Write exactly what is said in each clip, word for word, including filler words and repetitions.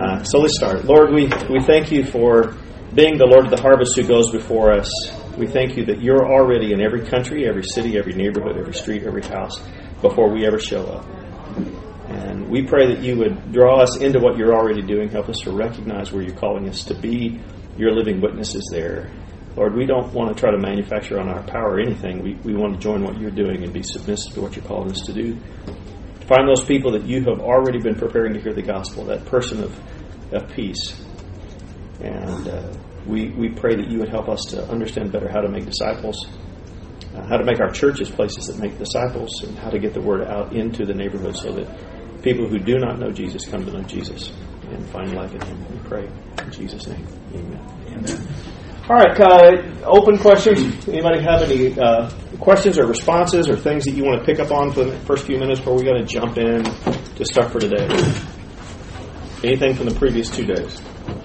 Uh, so let's start. Lord, we, we thank you for being the Lord of the harvest who goes before us. We thank you that you're already in every country, every city, every neighborhood, every street, every house before we ever show up. And we pray that you would draw us into what you're already doing. Help us to recognize where you're calling us to be your living witnesses there. Lord, we don't want to try to manufacture on our power or anything. We, we want to join what you're doing and be submissive to what you're calling us to do. Find those people that you have already been preparing to hear the gospel, that person of, of peace. And uh, we, we pray that you would help us to understand better how to make disciples, uh, how to make our churches places that make disciples, and how to get the word out into the neighborhood so that people who do not know Jesus come to know Jesus and find life in him. We pray in Jesus' name. Amen. Amen. All right, uh, open questions. Anybody have any uh, questions or responses or things that you want to pick up on for the first few minutes before we got to jump in to start for today? Anything from the previous two days?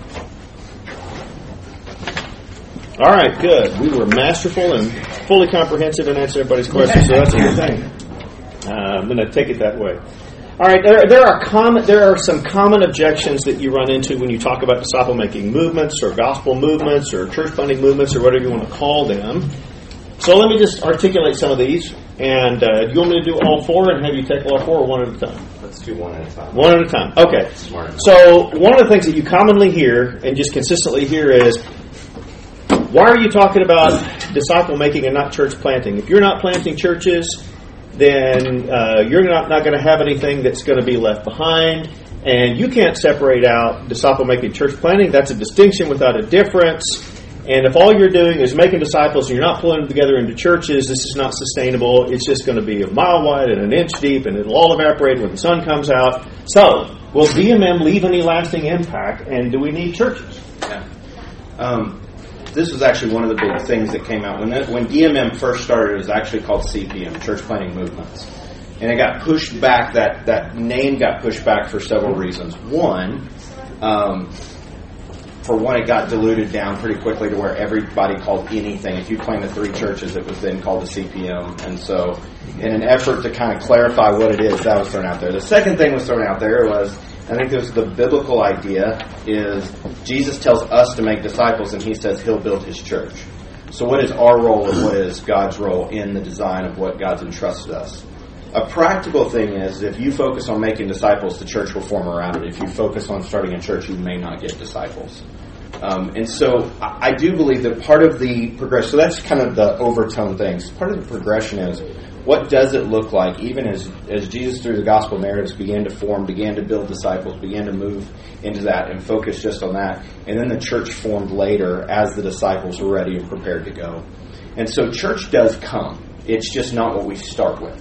All right, good. We were masterful and fully comprehensive in answering everybody's questions, so that's a good thing. Uh, I'm going to take it that way. All right, there, there are common, there are some common objections that you run into when you talk about disciple-making movements or gospel movements or church-planting movements or whatever you want to call them. So let me just articulate some of these. And uh, do you want me to do all four and have you take all four or one at a time? Let's do one at a time. One at a time. Okay. Smart enough. So one of the things that you commonly hear and just consistently hear is, why are you talking about disciple-making and not church-planting? If you're not planting churches, then uh, you're not, not going to have anything that's going to be left behind. And you can't separate out disciple-making church planting. That's a distinction without a difference. And if all you're doing is making disciples and you're not pulling them together into churches, this is not sustainable. It's just going to be a mile wide and an inch deep, and it'll all evaporate when the sun comes out. So, will D M M leave any lasting impact, and do we need churches? Yeah. Um, This was actually one of the big things that came out. When that, when D M M first started, it was actually called C P M, Church Planting Movements. And it got pushed back, that, that name got pushed back for several reasons. One, um, for one, it got diluted down pretty quickly to where everybody called anything. If you planted three churches, it was then called a C P M. And so, in an effort to kind of clarify what it is, that was thrown out there. The second thing was thrown out there was, I think there's the biblical idea is Jesus tells us to make disciples, and he says he'll build his church. So what is our role and what is God's role in the design of what God's entrusted us? A practical thing is if you focus on making disciples, the church will form around it. If you focus on starting a church, you may not get disciples. Um, and so I do believe that part of the progression, so that's kind of the overtone things. Part of the progression is, what does it look like, even as, as Jesus through the gospel narratives began to form, began to build disciples, began to move into that and focus just on that. And then the church formed later as the disciples were ready and prepared to go. And so church does come. It's just not what we start with.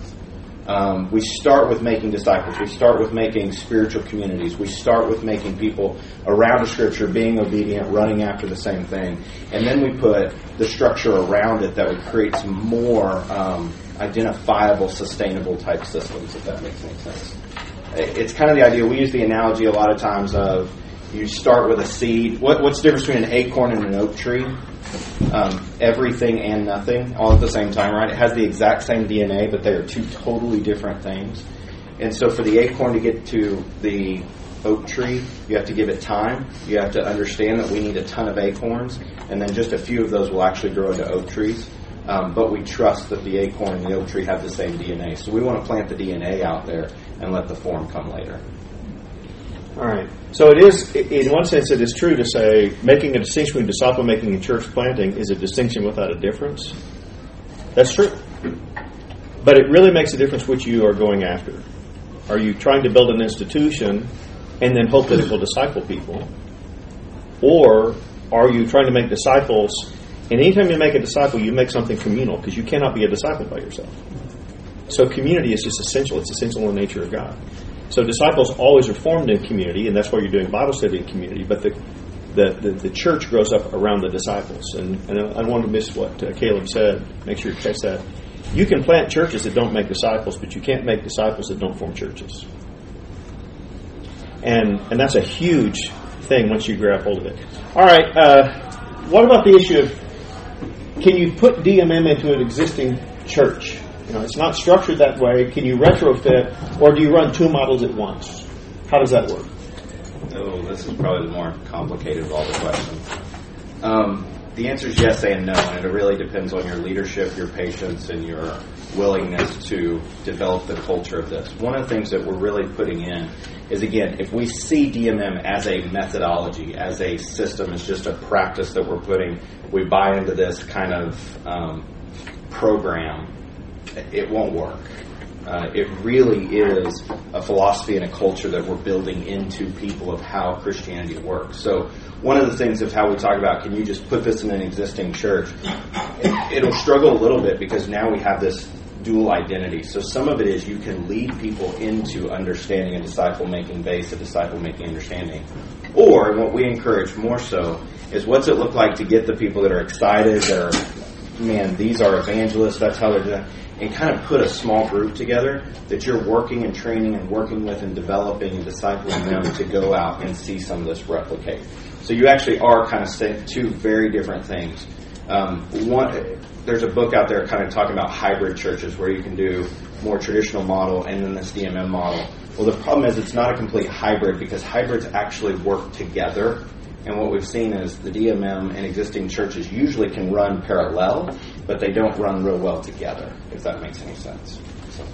Um, we start with making disciples. We start with making spiritual communities. We start with making people around the Scripture, being obedient, running after the same thing. And then we put the structure around it that would create some more um, identifiable, sustainable type systems, if that makes any sense. It's kind of the idea. We use the analogy a lot of times of you start with a seed. What, what's the difference between an acorn and an oak tree? Um, everything and nothing all at the same time, right? It has the exact same D N A, but they are two totally different things. And so for the acorn to get to the oak tree, you have to give it time. You have to understand that we need a ton of acorns, and then just a few of those will actually grow into oak trees. Um, but we trust that the acorn and the oak tree have the same D N A. So we want to plant the D N A out there and let the form come later. All right. So it is, in one sense, it is true to say making a distinction between disciple making and church planting is a distinction without a difference. That's true. But it really makes a difference which you are going after. Are you trying to build an institution and then hope that it will disciple people? Or are you trying to make disciples, and anytime you make a disciple, you make something communal, because you cannot be a disciple by yourself. So community is just essential. It's essential in the nature of God. So disciples always are formed in community, and that's why you're doing Bible study in community. But the the, the, the church grows up around the disciples. And, and I don't want to miss what uh, Caleb said. Make sure you catch that. You can plant churches that don't make disciples, but you can't make disciples that don't form churches. And and that's a huge thing once you grab hold of it. All right. Uh, what about the issue of, can you put D M M into an existing church? You know, it's not structured that way. Can you retrofit, or do you run two models at once? How does that work? Oh, this is probably the more complicated of all the questions. Um, the answer is yes and no, and it really depends on your leadership, your patience, and your willingness to develop the culture of this. One of the things that we're really putting in is, again, if we see D M M as a methodology, as a system, as just a practice that we're putting, we buy into this kind of um, program, it won't work. Uh, it really is a philosophy and a culture that we're building into people of how Christianity works. So one of the things of how we talk about, can you just put this in an existing church? It, it'll struggle a little bit because now we have this dual identity. So some of it is you can lead people into understanding a disciple-making base, a disciple-making understanding. Or what we encourage more so is what's it look like to get the people that are excited, that are, man, these are evangelists, that's how they're doing, and kind of put a small group together that you're working and training and working with and developing and discipling them to go out and see some of this replicate. So you actually are kind of saying two very different things. Um, one, there's a book out there kind of talking about hybrid churches where you can do more traditional model and then this D M M model. Well, the problem is it's not a complete hybrid because hybrids actually work together. And what we've seen is the D M M and existing churches usually can run parallel, but they don't run real well together, if that makes any sense. So,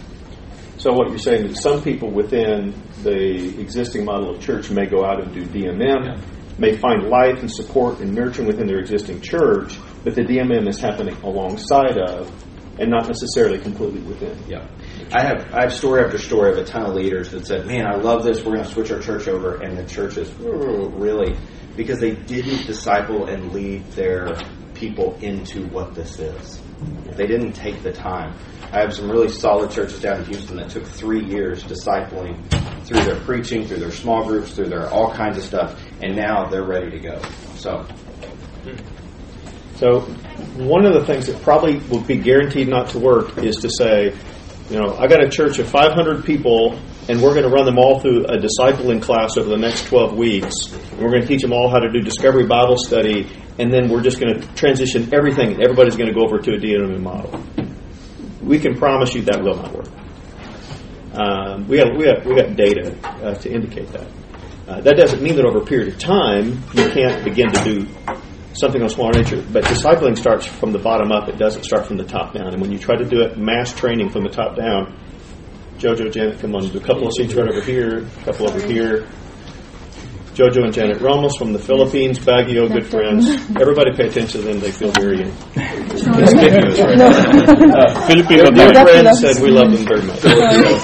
so what you're saying is some people within the existing model of church may go out and do D M M, yeah. may find life and support and nurturing within their existing church, but the D M M is happening alongside of and not necessarily completely within. Yeah. I have I have story after story of a ton of leaders that said, man, I love this, we're going to switch our church over, and the church is really, because they didn't disciple and lead their people into what this is. They didn't take the time. I have some really solid churches down in Houston that took three years discipling through their preaching, through their small groups, through their all kinds of stuff, and now they're ready to go. So, so one of the things that probably will be guaranteed not to work is to say, you know, I got a church of five hundred people, and we're going to run them all through a discipling class over the next twelve weeks. And we're going to teach them all how to do Discovery Bible Study, and then we're just going to transition everything, and everybody's going to go over to a D M M model. We can promise you that will not work. Um, we got we got we got data uh, to indicate that. Uh, that doesn't mean that over a period of time you can't begin to do something on smaller nature. But discipling starts from the bottom up. It doesn't start from the top down. And when you try to do it mass training from the top down, Jojo, Janet, come on, do a couple of seats right over here, a couple over here. Jojo and Janet Ramos from the Philippines, Baguio, good friends. Everybody pay attention to them. They feel very conspicuous right now. Uh, Filipino dear friends said we love them very much.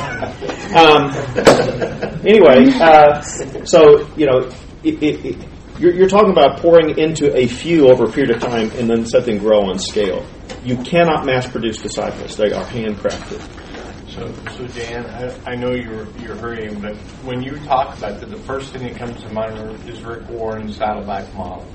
Um, anyway, uh, so, you know, it, it, it, you're, you're talking about pouring into a few over a period of time and then something grow on scale. You cannot mass produce disciples. They are handcrafted. So, so Dan, I, I know you're you're hurrying, but when you talk about that, the first thing that comes to mind is Rick Warren's Saddleback model.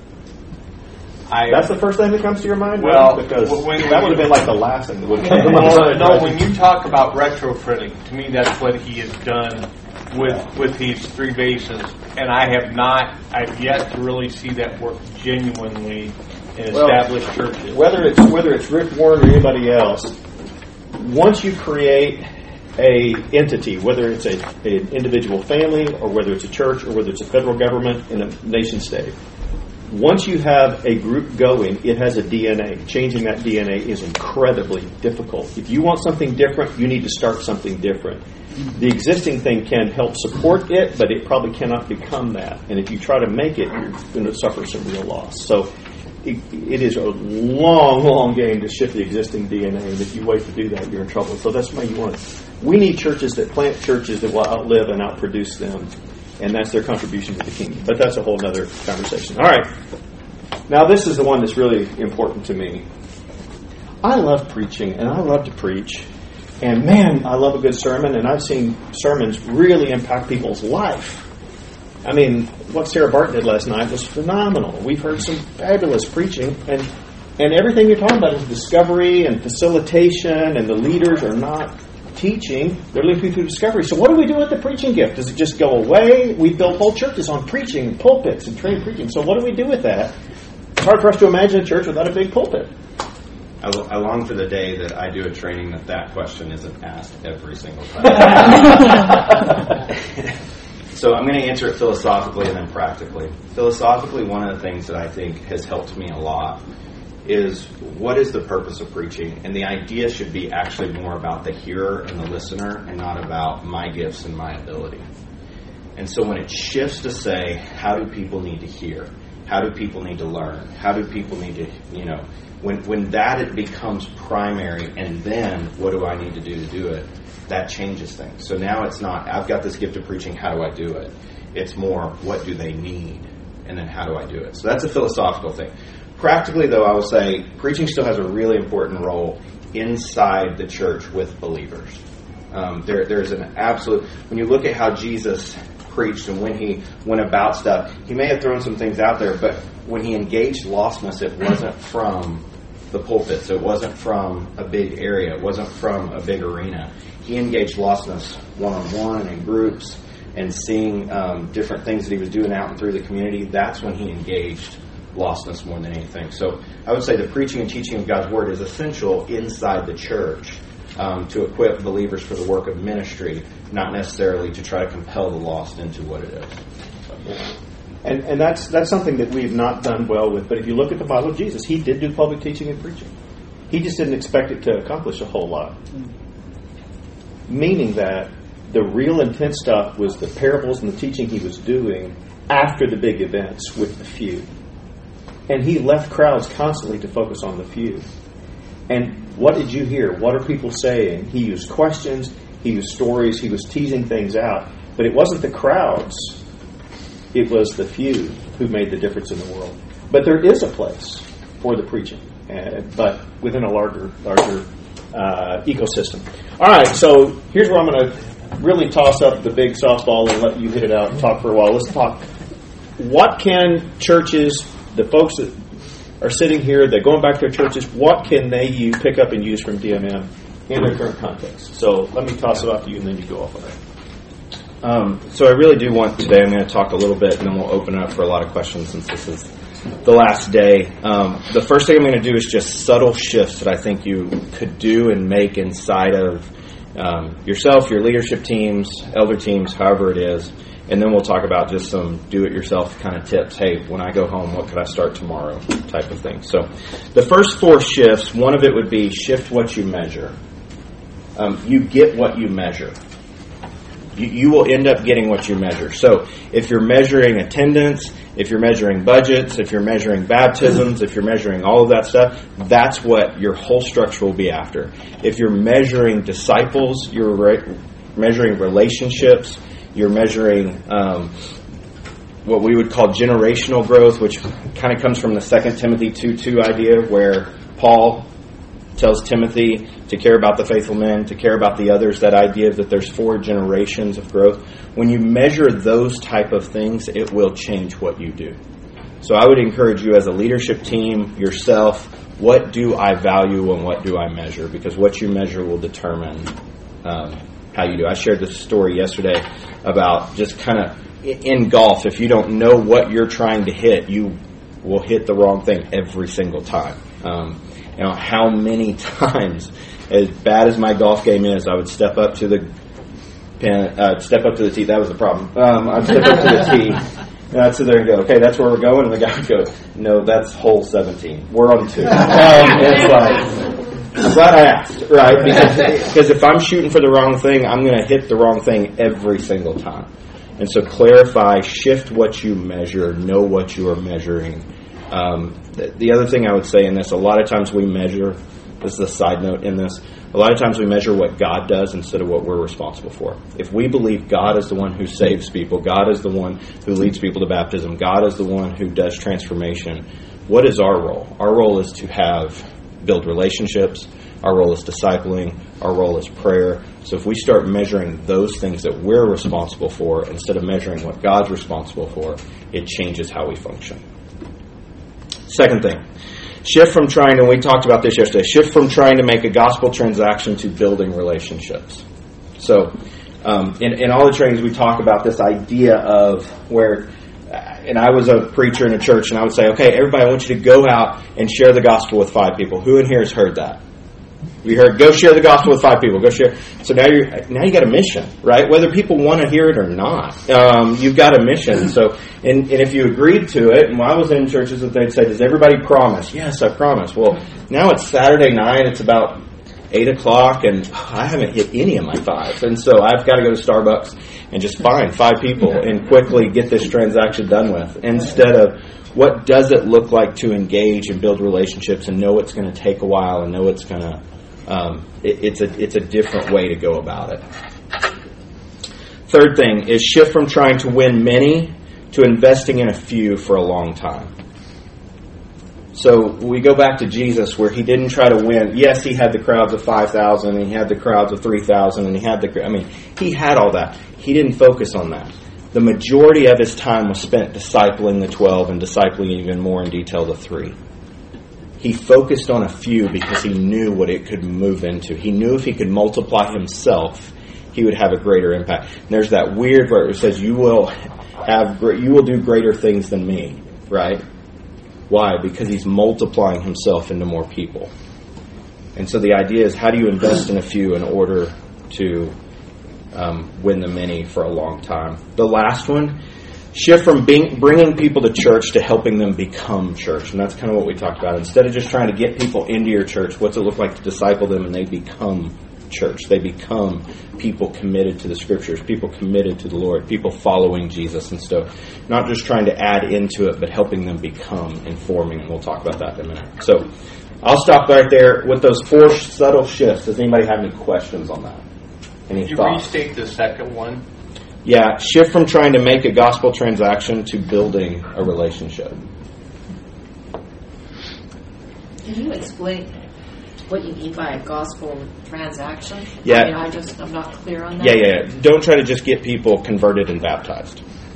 I, That's the first thing that comes to your mind? Well, because when, that would have been like the last thing that would come to my mind. No, when you talk about retrofitting, to me that's what he has done with with these three bases, and I have not, I've yet to really see that work genuinely in established well, churches. Whether it's whether it's Rick Warren or anybody else, once you create a entity, whether it's a, an individual family or whether it's a church or whether it's a federal government in a nation state, once you have a group going, it has a D N A. Changing that D N A is incredibly difficult. If you want something different, you need to start something different. The existing thing can help support it, but it probably cannot become that. And if you try to make it, you're going to suffer some real loss. So it, it is a long, long game to shift the existing D N A, and if you wait to do that, you're in trouble. So that's why you want it. We need churches that plant churches that will outlive and outproduce them, and that's their contribution to the kingdom. But that's a whole other conversation. All right. Now this is the one that's really important to me. I love preaching, and I love to preach. And man, I love a good sermon, and I've seen sermons really impact people's life. I mean, what Sarah Barton did last night was phenomenal. We've heard some fabulous preaching, and and everything you're talking about is discovery and facilitation, and the leaders are not teaching. They're leading people through discovery. So what do we do with the preaching gift? Does it just go away? We build whole churches on preaching and pulpits and trained preaching. So what do we do with that? It's hard for us to imagine a church without a big pulpit. I, I long for the day that I do a training that that question isn't asked every single time. so I'm going to answer it philosophically and then practically. Philosophically, one of the things that I think has helped me a lot is what is the purpose of preaching? And the idea should be actually more about the hearer and the listener and not about my gifts and my ability. And so when it shifts to say, how do people need to hear? How do people need to learn? How do people need to, you know, when when that it becomes primary, and then what do I need to do to do it, that changes things. So now it's not, I've got this gift of preaching, how do I do it? It's more, what do they need? And then how do I do it? So that's a philosophical thing. Practically, though, I will say preaching still has a really important role inside the church with believers. Um, there, there's an absolute, when you look at how Jesus preached and when he went about stuff, he may have thrown some things out there, but when he engaged lostness, it wasn't from the pulpits. It wasn't from a big area. It wasn't from a big arena. He engaged lostness one-on-one and in groups and seeing um, different things that he was doing out and through the community. That's when he engaged lostness more than anything. So I would say the preaching and teaching of God's Word is essential inside the church um, to equip believers for the work of ministry, not necessarily to try to compel the lost into what it is. So. And and that's that's something that we've not done well with. But if you look at the Bible of Jesus, he did do public teaching and preaching. He just didn't expect it to accomplish a whole lot. Meaning that the real intense stuff was the parables and the teaching he was doing after the big events with the few. And he left crowds constantly to focus on the few. And what did you hear? What are people saying? He used questions, he used stories, he was teasing things out. But it wasn't the crowds. It was the few who made the difference in the world. But there is a place for the preaching, uh, but within a larger larger uh, ecosystem. All right, so here's where I'm going to really toss up the big softball and let you hit it out and talk for a while. Let's talk. What can churches, the folks that are sitting here, they're going back to their churches, what can they use, pick up and use from D M M in their current context? So let me toss it off to you and then you go off on that. Um, so I really do want today, I'm going to talk a little bit and then we'll open it up for a lot of questions since this is the last day. Um, the first thing I'm going to do is just subtle shifts that I think you could do and make inside of um, yourself, your leadership teams, elder teams, however it is. And then we'll talk about just some do-it-yourself kind of tips. Hey, when I go home, what could I start tomorrow type of thing. So the first four shifts, one of it would be shift what you measure. Um, you get what you measure. You, you will end up getting what you measure. So if you're measuring attendance, if you're measuring budgets, if you're measuring baptisms, if you're measuring all of that stuff, that's what your whole structure will be after. If you're measuring disciples, you're re- measuring relationships, you're measuring um, what we would call generational growth, which kind of comes from the Second Timothy two two idea where Paul tells Timothy to care about the faithful men, to care about the others, that idea that there's four generations of growth. When you measure those type of things, it will change what you do. So I would encourage you as a leadership team, yourself, what do I value and what do I measure? Because what you measure will determine um, how you do. I shared this story yesterday about just kind of in golf, if you don't know what you're trying to hit, you will hit the wrong thing every single time. Um, you know, how many times, as bad as my golf game is, I would step up to the pen, uh, step up to the tee. That was the problem. Um, I'd step up to the tee. And I'd sit there and go, okay, that's where we're going. And the guy would go, no, that's hole seventeen. We're on two. Um, it's like, I'm glad I asked, right? Because, because if I'm shooting for the wrong thing, I'm going to hit the wrong thing every single time. And so clarify, shift what you measure, know what you are measuring. Um, the, the other thing I would say in this, a lot of times we measure, this is a side note in this, a lot of times we measure what God does instead of what we're responsible for. If we believe God is the one who saves people, God is the one who leads people to baptism, God is the one who does transformation, what is our role? Our role is to have, build relationships, our role is discipling, our role is prayer. So if we start measuring those things that we're responsible for instead of measuring what God's responsible for, it changes how we function. Second thing, shift from trying, and we talked about this yesterday, shift from trying to make a gospel transaction to building relationships. So um, in, in all the trainings we talk about this idea of where, and I was a preacher in a church and I would say, okay, everybody, I want you to go out and share the gospel with five people. Who in here has heard that? We heard, go share the gospel with five people. Go share. So now you now you got a mission, right? Whether people want to hear it or not, um, you've got a mission. So, and, and if you agreed to it, and when I was in churches, that they'd say, "Does everybody promise?" Yes, I promise. Well, now it's Saturday night. It's about eight o'clock, and I haven't hit any of my fives, and so I've got to go to Starbucks and just find five people and quickly get this transaction done with, instead of what does it look like to engage and build relationships and know it's going to take a while and know it's going to. Um, it, it's a it's a different way to go about it. Third thing is shift from trying to win many to investing in a few for a long time. So we go back to Jesus, where he didn't try to win. Yes, he had the crowds of five thousand, and he had the crowds of three thousand, and he had the I mean, he had all that. He didn't focus on that. The majority of his time was spent discipling the twelve and discipling even more in detail the three. He focused on a few because he knew what it could move into. He knew if he could multiply himself, he would have a greater impact. And there's that weird where it says, "You will have, you will do greater things than me," right? Why? Because he's multiplying himself into more people. And so the idea is, how do you invest in a few in order to um, win the many for a long time? The last one. Shift from being, bringing people to church to helping them become church. And that's kind of what we talked about. Instead of just trying to get people into your church, what's it look like to disciple them and they become church? They become people committed to the Scriptures, people committed to the Lord, people following Jesus and stuff. Not just trying to add into it, but helping them become, informing. And we'll talk about that in a minute. So I'll stop right there with those four subtle shifts. Does anybody have any questions on that? Any Could you thoughts? restate the second one? Yeah, shift from trying to make a gospel transaction to building a relationship. Can you explain what you mean by a gospel transaction? Yeah. I mean, I just, I'm not clear on that. Yeah, yeah, yeah. Don't try to just get people converted and baptized.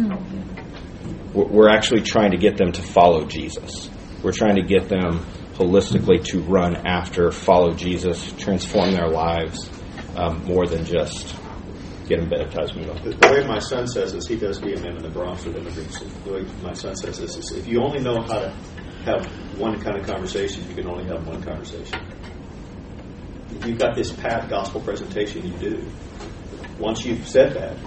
We're actually trying to get them to follow Jesus. We're trying to get them holistically to run after, follow Jesus, transform their lives, um, more than just get them baptized. The way my son says this, he does D M M in the Bronx with immigrants. The way my son says this is, if you only know how to have one kind of conversation, you can only have one conversation. If you've got this pat gospel presentation, you do. Once you've said that,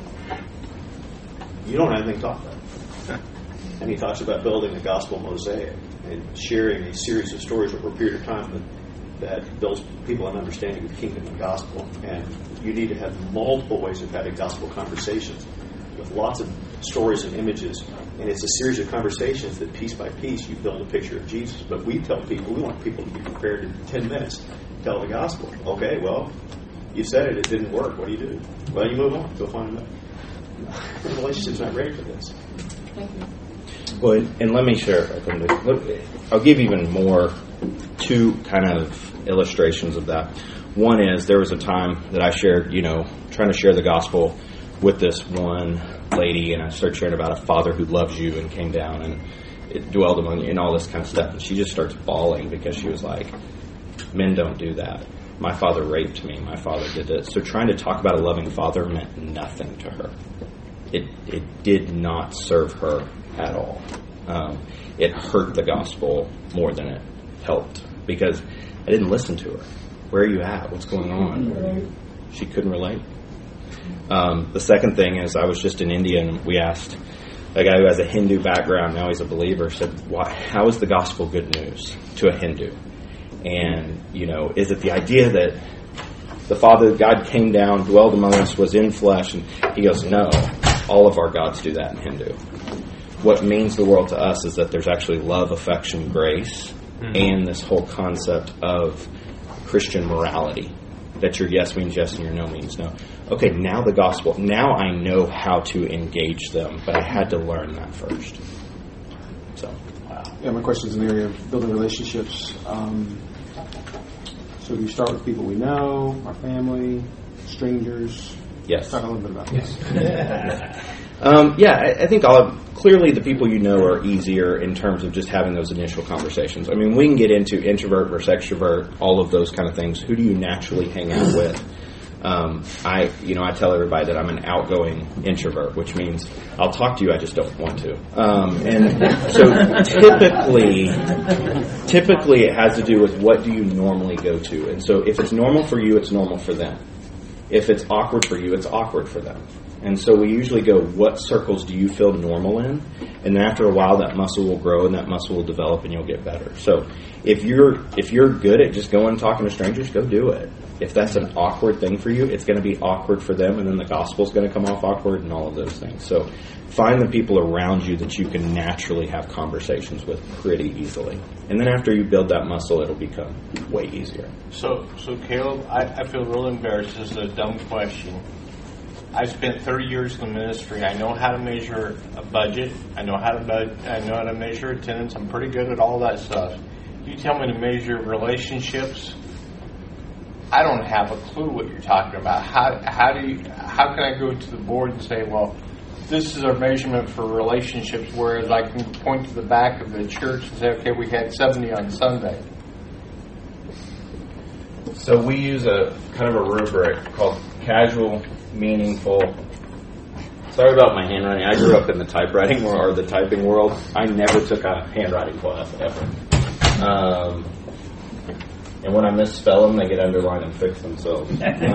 you don't have anything to talk about. And he talks about building a gospel mosaic and sharing a series of stories over a period of time that that builds people an understanding of the kingdom and gospel. And you need to have multiple ways of having gospel conversations with lots of stories and images. And it's a series of conversations that piece by piece you build a picture of Jesus. But we tell people, we want people to be prepared in ten minutes to tell the gospel. Okay, well, you said it, it didn't work. What do you do? Well, you move on. Go find another. The relationship's not ready for this. Thank you. Well, and let me share. I'll give even more, two kind of illustrations of that. One is, there was a time that I shared, you know, trying to share the gospel with this one lady, and I started sharing about a father who loves you and came down and it dwelled among you and all this kind of stuff. And she just starts bawling because she was like, men don't do that. My father raped me. My father did this. So trying to talk about a loving father meant nothing to her. It it did not serve her at all. Um, it hurt the gospel more than it helped, because I didn't listen to her. Where are you at? What's going on? She couldn't relate. Um, the second thing is, I was just in India, and we asked a guy who has a Hindu background, now he's a believer, said, Why, how is the gospel good news to a Hindu? And, you know, is it the idea that the Father, God came down, dwelled among us, was in flesh? And he goes, no, all of our gods do that in Hindu. What means the world to us is that there's actually love, affection, grace, mm-hmm. and this whole concept of Christian morality, that your yes means yes and your no means no. Okay, now the gospel, now I know how to engage them, but I had to learn that first. So, wow. Yeah, my question is in the area of building relationships. Um, so do we start with people we know, our family, strangers? Yes. Talk a little bit about this. um, yeah, I, I think all of, clearly the people you know are easier in terms of just having those initial conversations. I mean, we can get into introvert versus extrovert, all of those kind of things. Who do you naturally hang out with? Um, I, you know, I tell everybody that I'm an outgoing introvert, which means I'll talk to you, I just don't want to. Um, and so typically, typically it has to do with what do you normally go to. And so if it's normal for you, it's normal for them. If it's awkward for you, it's awkward for them. And so we usually go, what circles do you feel normal in? And then after a while, that muscle will grow and that muscle will develop and you'll get better. So if you're if you're good at just going and talking to strangers, go do it. If that's an awkward thing for you, it's going to be awkward for them, and then the gospel's going to come off awkward and all of those things. So find the people around you that you can naturally have conversations with pretty easily. And then after you build that muscle, it'll become way easier. So, so Caleb, I, I feel real embarrassed. This is a dumb question. I spent thirty years in the ministry. I know how to measure a budget. I know how to bud- I know how to measure attendance. I'm pretty good at all that stuff. You tell me to measure relationships, I don't have a clue what you're talking about. How how do you, how can I go to the board and say, well, this is our measurement for relationships, whereas I can point to the back of the church and say, okay, we had seventy on Sunday. So we use a kind of a rubric called casual, meaningful. Sorry about my handwriting. I grew up in the typewriting world, or the typing world. I never took a handwriting class ever. Um, and when I misspell them, they get underlined and fix themselves. Um,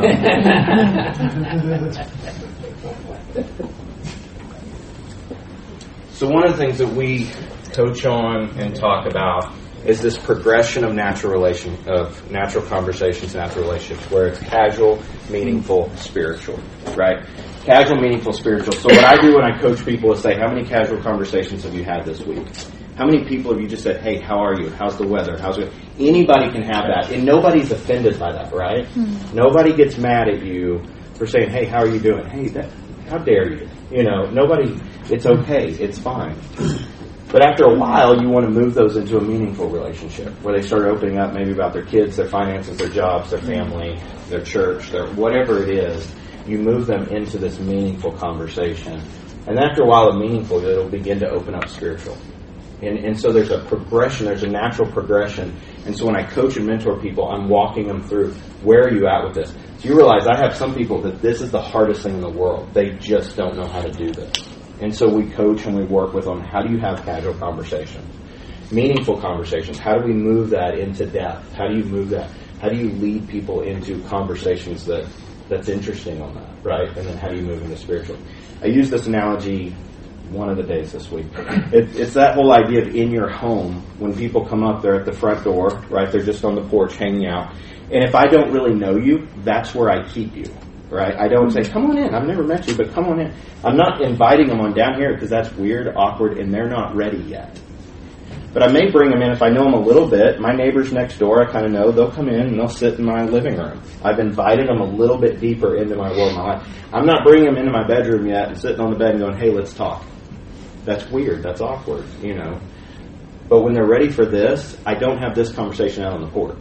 so one of the things that we coach on and talk about is this progression of natural relation of natural conversations, natural relationships, where it's casual, meaningful, spiritual, right? Casual, meaningful, spiritual. So what I do when I coach people is say, how many casual conversations have you had this week? How many people have you just said, hey, how are you? How's the weather? How's it? Anybody can have that, and nobody's offended by that, right? Mm-hmm. Nobody gets mad at you for saying, hey, how are you doing? Hey, that, how dare you? You know, nobody, it's okay, it's fine. But after a while, you want to move those into a meaningful relationship where they start opening up maybe about their kids, their finances, their jobs, their family, their church, their whatever it is. You move them into this meaningful conversation. And after a while of meaningful, it'll begin to open up spiritual. And, and so there's a progression, there's a natural progression. And so when I coach and mentor people, I'm walking them through, where are you at with this? So you realize I have some people that this is the hardest thing in the world. They just don't know how to do this. And so we coach and we work with them. How do you have casual conversations? Meaningful conversations. How do we move that into depth? How do you move that? How do you lead people into conversations that that's interesting on that, right? And then how do you move into spiritual? I use this analogy one of the days this week. It, it's that whole idea of in your home, when people come up, they're at the front door, right? They're just on the porch hanging out. And if I don't really know you, that's where I keep you. Right? I don't say, come on in. I've never met you, but come on in. I'm not inviting them on down here because that's weird, awkward, and they're not ready yet. But I may bring them in if I know them a little bit. My neighbors next door, I kind of know. They'll come in and they'll sit in my living room. I've invited them a little bit deeper into my world, my life. I'm not bringing them into my bedroom yet and sitting on the bed and going, hey, let's talk. That's weird. That's awkward, you know. But when they're ready for this, I don't have this conversation out on the porch.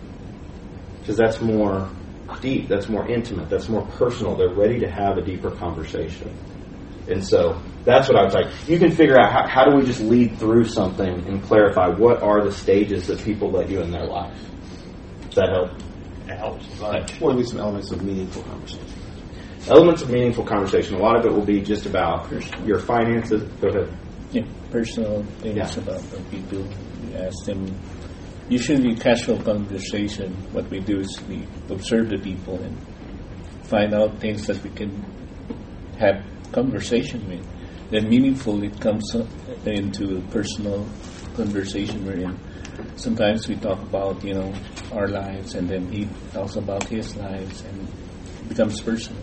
Because that's more deep, that's more intimate, that's more personal. They're ready to have a deeper conversation. And so that's what I was like. You can figure out how, how do we just lead through something and clarify what are the stages that people let you in their life. Does that help? It helps much. Or at least some elements of meaningful conversation. Elements of meaningful conversation. A lot of it will be just about personal. Your finances. Go ahead. Yeah, personal things yeah. about what we do. We ask them. Usually casual conversation, what we do is we observe the people and find out things that we can have conversation with. Then meaningful, it comes into personal conversation we're in. Sometimes we talk about, you know, our lives, and then he talks about his lives, and it becomes personal.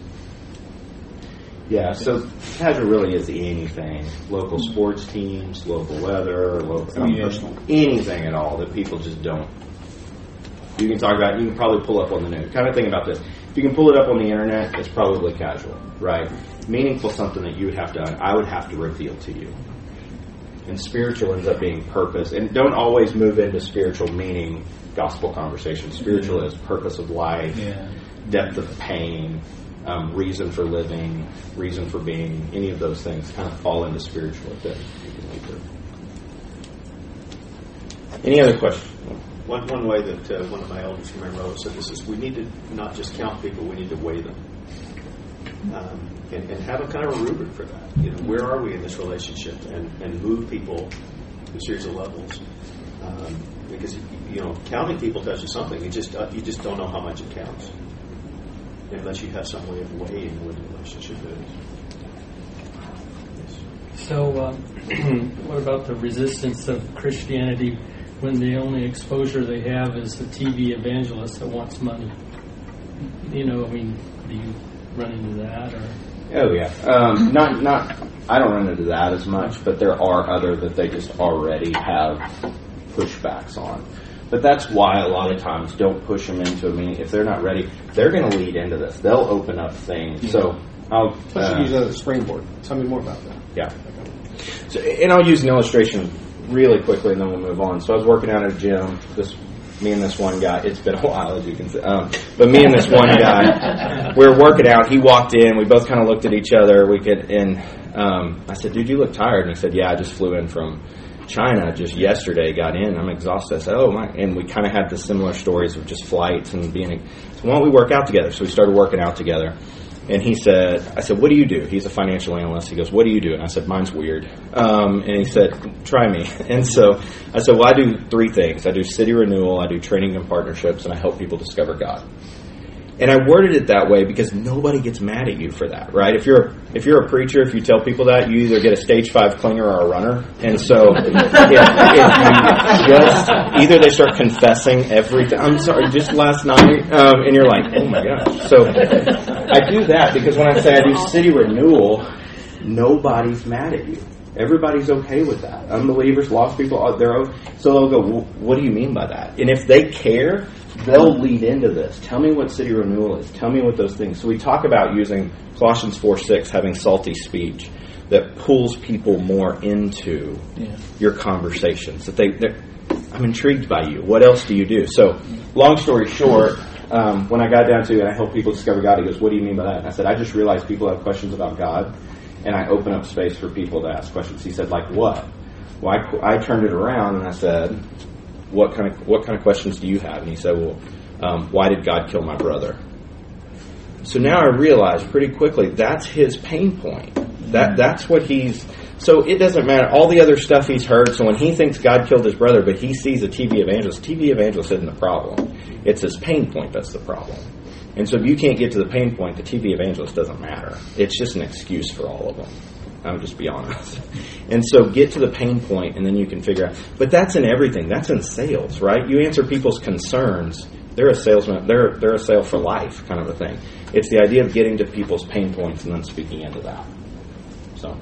Yeah, so casual really is anything. Local sports teams, local weather, local yeah. personal, anything at all that people just don't. You can talk about, you can probably pull up on the news. Kind of think about this. If you can pull it up on the internet, it's probably casual, right? Meaningful, something that you would have to, I would have to reveal to you. And spiritual ends up being purpose. And don't always move into spiritual meaning, gospel conversation. Spiritual is purpose of life, yeah. depth of pain, Um, reason for living, reason for being, any of those things kind of fall into spiritual that you can lead through. Any other questions? One one way that uh, one of my elders from Amarillo said this is we need to not just count people, we need to weigh them. Um, and, and have a kind of a rubric for that. You know, where are we in this relationship, and, and move people to a series of levels. Um, because you know, counting people tells you something. You just uh, you just don't know how much it counts unless you have some way of weighing what the relationship is. Yes. So, uh, what about the resistance of Christianity when the only exposure they have is the T V evangelist that wants money? You know, I mean, do you run into that, or? Oh yeah, um, not not. I don't run into that as much, but there are other that they just already have pushbacks on. But that's why a lot of times don't push them into a meeting if they're not ready. They're going to lead into this. They'll open up things. Yeah. So I'll let's uh, use that as a springboard. Tell me more about that. Yeah. So, and I'll use an illustration really quickly, and then we'll move on. So I was working out at a gym. This. Me and this one guy, it's been a while as you can see, um, but me and this one guy, we were working out. He walked in, we both kind of looked at each other. We could, and um, I said, dude, you look tired. And he said, yeah, I just flew in from China just yesterday, got in, I'm exhausted. I said, oh my, and we kind of had the similar stories of just flights and being, so why don't we work out together? So we started working out together. And he said, I said, what do you do? He's a financial analyst. He goes, what do you do? And I said, mine's weird. Um, and he said, try me. And so I said, well, I do three things. I do city renewal, I do training and partnerships, and I help people discover God. And I worded it that way because nobody gets mad at you for that, right? If you're if you're a preacher, if you tell people that, you either get a stage five clinger or a runner. And so if, if you just, either they start confessing every time, I'm sorry, just last night, um, and you're like, oh my gosh. So I do that because when I say I do city renewal, nobody's mad at you. Everybody's okay with that. Unbelievers, lost people, they're okay. So they'll go, well, what do you mean by that? And if they care, they'll lead into this. Tell me what city renewal is. Tell me what those things. So we talk about using Colossians four six, having salty speech that pulls people more into yeah. your conversations. That they, I'm intrigued by you. What else do you do? So, long story short, um, when I got down to, and I help people discover God, he goes, what do you mean by that? And I said, I just realized people have questions about God, and I open up space for people to ask questions. He said, like what? Well, I, I turned it around and I said, what kind of what kind of questions do you have? And he said, well, um, why did God kill my brother? So now I realize pretty quickly that's his pain point. That that's what he's. So it doesn't matter all the other stuff he's heard. So when he thinks God killed his brother, but he sees a T V evangelist, T V evangelist isn't the problem. It's his pain point that's the problem. And so if you can't get to the pain point, the T V evangelist doesn't matter. It's just an excuse for all of them. I'm just be honest. And so get to the pain point, and then you can figure out. But that's in everything. That's in sales, right? You answer people's concerns. They're a salesman. They're they're a sale for life kind of a thing. It's the idea of getting to people's pain points and then speaking into that. So.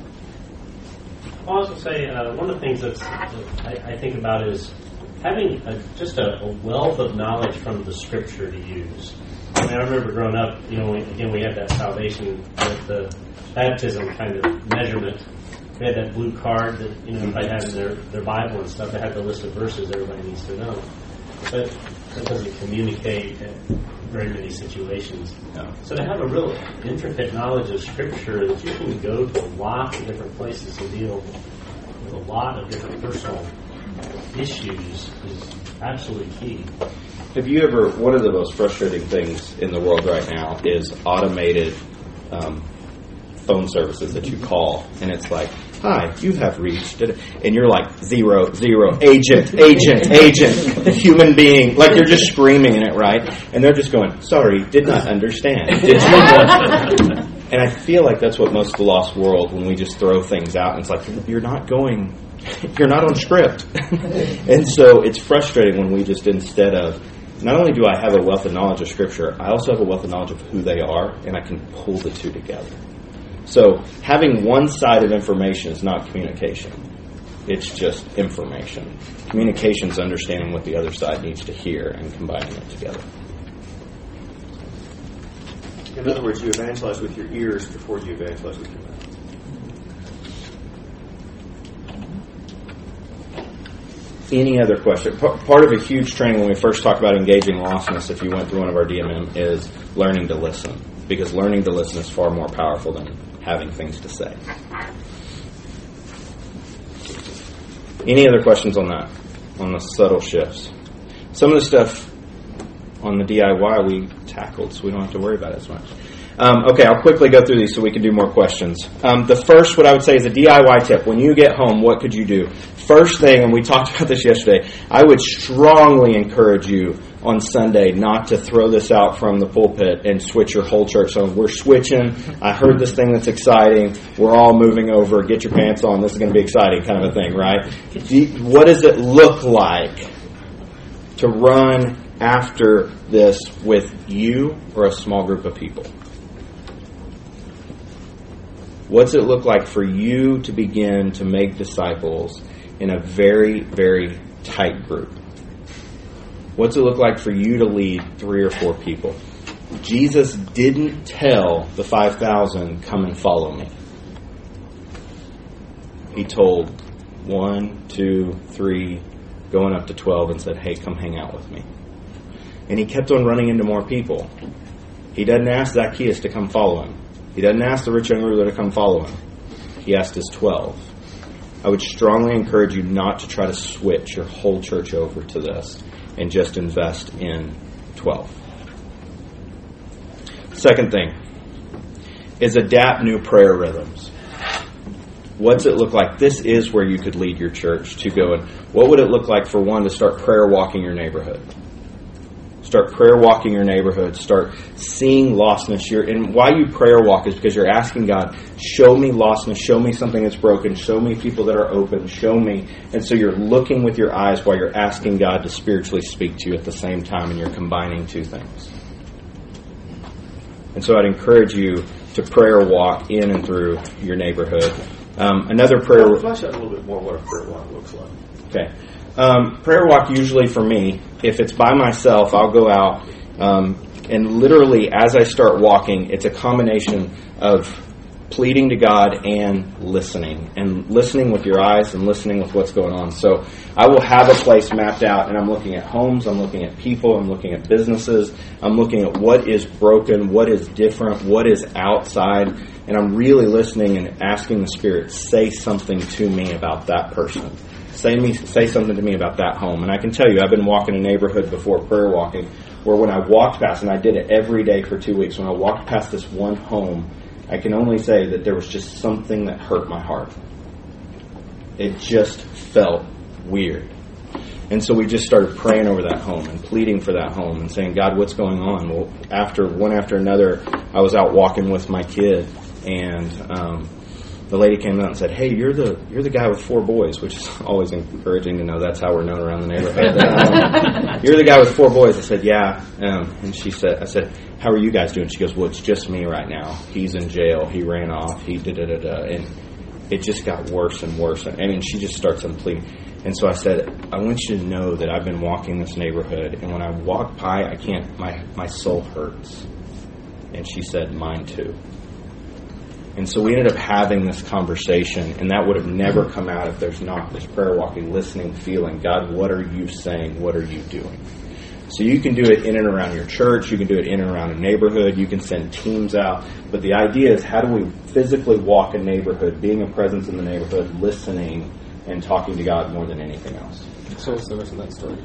I'll also say uh, one of the things that's I, I think about is having a, just a, a wealth of knowledge from the Scripture to use. I mean, I remember growing up, you know, again, we had that salvation, with the baptism kind of measurement. We had that blue card that, you know, everybody had in their, their Bible and stuff. They had the list of verses everybody needs to know. But that doesn't communicate in very many situations. No. So to have a real intricate knowledge of Scripture that you can go to lots of different places to deal with a lot of different personal issues is absolutely key. Have you ever, one of the most frustrating things in the world right now is automated um, phone services that you call, and it's like, hi, you have reached, and you're like, zero, zero, agent, agent, agent, human being, like you're just screaming in it, right? And they're just going, sorry, did not understand. Did you know? And I feel like that's what most of the lost world, when we just throw things out, and it's like, you're not going, you're not on script. And so it's frustrating when we just, instead of, not only do I have a wealth of knowledge of Scripture, I also have a wealth of knowledge of who they are, and I can pull the two together. So having one side of information is not communication. It's just information. Communication is understanding what the other side needs to hear and combining it together. In other words, you evangelize with your ears before you evangelize with your mouth. Any other question? P- part of a huge training when we first talk about engaging lostness, if you went through one of our D M M, is learning to listen. Because learning to listen is far more powerful than having things to say. Any other questions on that? On the subtle shifts? some of the stuff on the D I Y we tackled, so we don't have to worry about it as much. Um, okay, I'll quickly go through these so we can do more questions. Um, the first, what I would say, is a D I Y tip. When you get home, what could you do? First thing, and we talked about this yesterday, I would strongly encourage you on Sunday not to throw this out from the pulpit and switch your whole church. So we're switching. I heard this thing that's exciting. We're all moving over. Get your pants on. This is going to be exciting, kind of a thing, right? What does it look like to run after this with you or a small group of people? What's it look like for you to begin to make disciples in a very, very tight group? What's it look like for you to lead three or four people? Jesus didn't tell the five thousand, come and follow me. He told one, two, three, going up to twelve and said, hey, come hang out with me. And he kept on running into more people. He doesn't ask Zacchaeus to come follow him. He doesn't ask the rich young ruler to come follow him. He asked his twelve. I would strongly encourage you not to try to switch your whole church over to this and just invest in twelve. Second thing is adapt new prayer rhythms. What's it look like? This is where you could lead your church to go. And what would it look like for one to start prayer walking your neighborhood? Start prayer walking your neighborhood. Start seeing lostness. You're, and why you prayer walk is because you're asking God, show me lostness, show me something that's broken, show me people that are open, show me. And so you're looking with your eyes while you're asking God to spiritually speak to you at the same time, and you're combining two things. And so I'd encourage you to prayer walk in and through your neighborhood. Um, another prayer... Well, flesh out a little bit more what a prayer walk looks like. Okay. Um, prayer walk usually for me, if it's by myself, I'll go out um, and literally as I start walking, it's a combination of pleading to God and listening. And listening with your eyes and listening with what's going on. So I will have a place mapped out and I'm looking at homes, I'm looking at people, I'm looking at businesses, I'm looking at what is broken, what is different, what is outside, and I'm really listening and asking the Spirit, say something to me about that person. Say me, say something to me about that home. And I can tell you, I've been walking a neighborhood before prayer walking, where when I walked past, and I did it every day for two weeks, when I walked past this one home, I can only say that there was just something that hurt my heart. It just felt weird. And so we just started praying over that home and pleading for that home and saying, God, what's going on? Well, after one after another, I was out walking with my kid, and um, the lady came out and said, hey, you're the you're the guy with four boys, which is always encouraging to know that's how we're known around the neighborhood. um, you're the guy with four boys. I said, yeah. Um, and she said, I said, how are you guys doing? She goes, well, it's just me right now. He's in jail. He ran off. He da-da-da-da. And it just got worse and worse. And, and she just starts on pleading. And so I said, I want you to know that I've been walking this neighborhood, and when I walk by, I can't, my, my soul hurts. And she said, mine too. And so we ended up having this conversation, and that would have never come out if there's not this prayer walking, listening, feeling, God, what are you saying? What are you doing? So you can do it in and around your church. You can do it in and around a neighborhood. You can send teams out. But the idea is, how do we physically walk a neighborhood, being a presence in the neighborhood, listening, and talking to God more than anything else. So what's the rest of that story?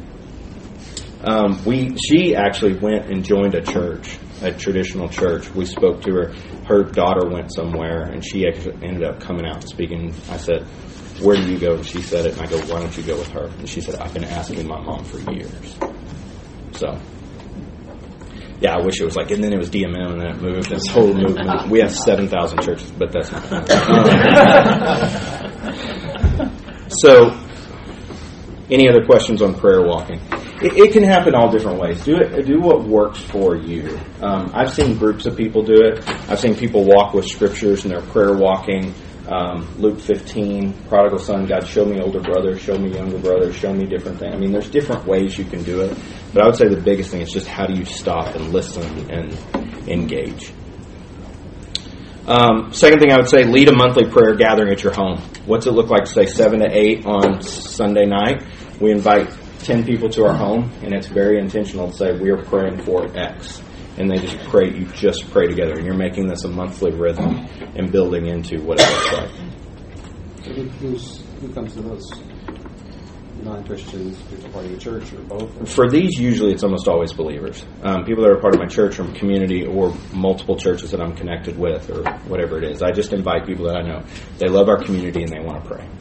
Um, we she actually went and joined a church, a traditional church. We spoke to her. Her daughter went somewhere, and she actually ended up coming out and speaking. I said, where do you go? And she said it, and I go, why don't you go with her? And she said, I've been asking my mom for years. So, yeah, I wish it was like, and then it was D M M, and then it moved. This whole movement. We have seven thousand churches, but that's not um, So, any other questions on prayer walking? It, it can happen all different ways. Do it. Do what works for you. Um, I've seen groups of people do it. I've seen people walk with scriptures and they're prayer walking. Um, Luke fifteen, prodigal son, God, show me older brother, show me younger brother, show me different things. I mean, there's different ways you can do it. But I would say the biggest thing is just how do you stop and listen and engage. Um, second thing I would say, lead a monthly prayer gathering at your home. What's it look like, say, seven to eight on Sunday night? We invite ten people to our home, and it's very intentional to say, we are praying for X. And they just pray, you just pray together. And you're making this a monthly rhythm and building into what it looks like. So who, who's, who comes to those? non-Christians, people part of your church, or both? For these, usually it's almost always believers. Um, people that are part of my church or community or multiple churches that I'm connected with or whatever it is. I just invite people that I know. They love our community and they want to pray.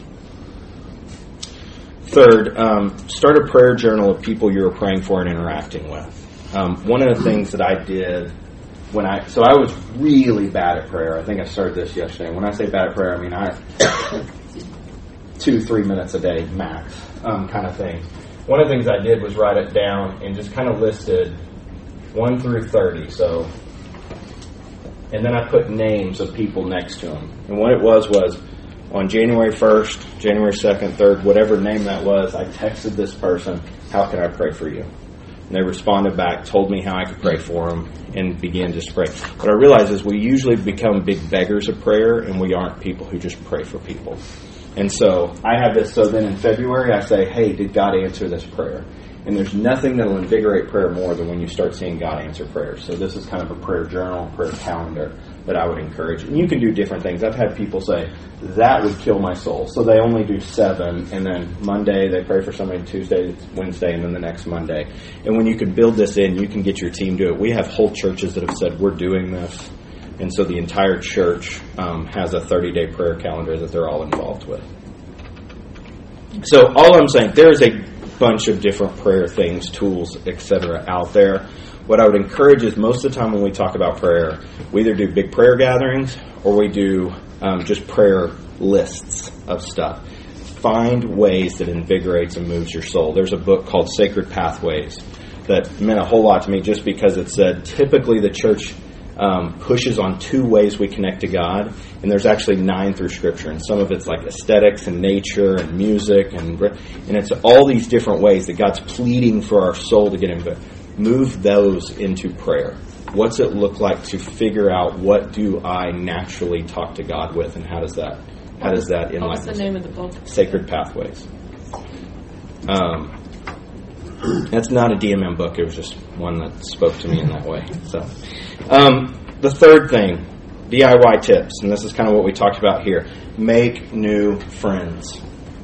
Third, um, start a prayer journal of people you're praying for and interacting with. Um, one of the things that I did when I, so I was really bad at prayer. I think I started this yesterday. When I say bad at prayer, I mean I, two, three minutes a day max, um, kind of thing. One of the things I did was write it down and just kind of listed one through thirty. So, and then I put names of people next to them. And what it was was on January first, January second, third, whatever name that was, I texted this person, how can I pray for you? And they responded back, told me how I could pray for them, and began to pray. What I realize is we usually become big beggars of prayer, and we aren't people who just pray for people. And so I have this, so then in February I say, hey, did God answer this prayer? And there's nothing that will invigorate prayer more than when you start seeing God answer prayers. So this is kind of a prayer journal, prayer calendar that I would encourage. And you can do different things. I've had people say, that would kill my soul. So they only do seven, and then Monday they pray for somebody, Tuesday, Wednesday, and then the next Monday. And when you can build this in, you can get your team to it. We have whole churches that have said, we're doing this. And so the entire church um, has a thirty-day prayer calendar that they're all involved with. So all I'm saying, there is a bunch of different prayer things, tools, et cetera out there. What I would encourage is most of the time when we talk about prayer, we either do big prayer gatherings or we do um, just prayer lists of stuff. Find ways that invigorates and moves your soul. There's a book called Sacred Pathways that meant a whole lot to me just because it said typically the church um, pushes on two ways we connect to God, and there's actually nine through Scripture, and some of it's like aesthetics and nature and music, and and it's all these different ways that God's pleading for our soul to get involved. Move those into prayer. What's it look like to figure out what do I naturally talk to God with, and how does that how does that enlighten? What's the name of the book? Sacred Pathways. Um, that's not a D M M book. It was just one that spoke to me in that way. So, um, the third thing, D I Y tips, and this is kind of what we talked about here. Make new friends.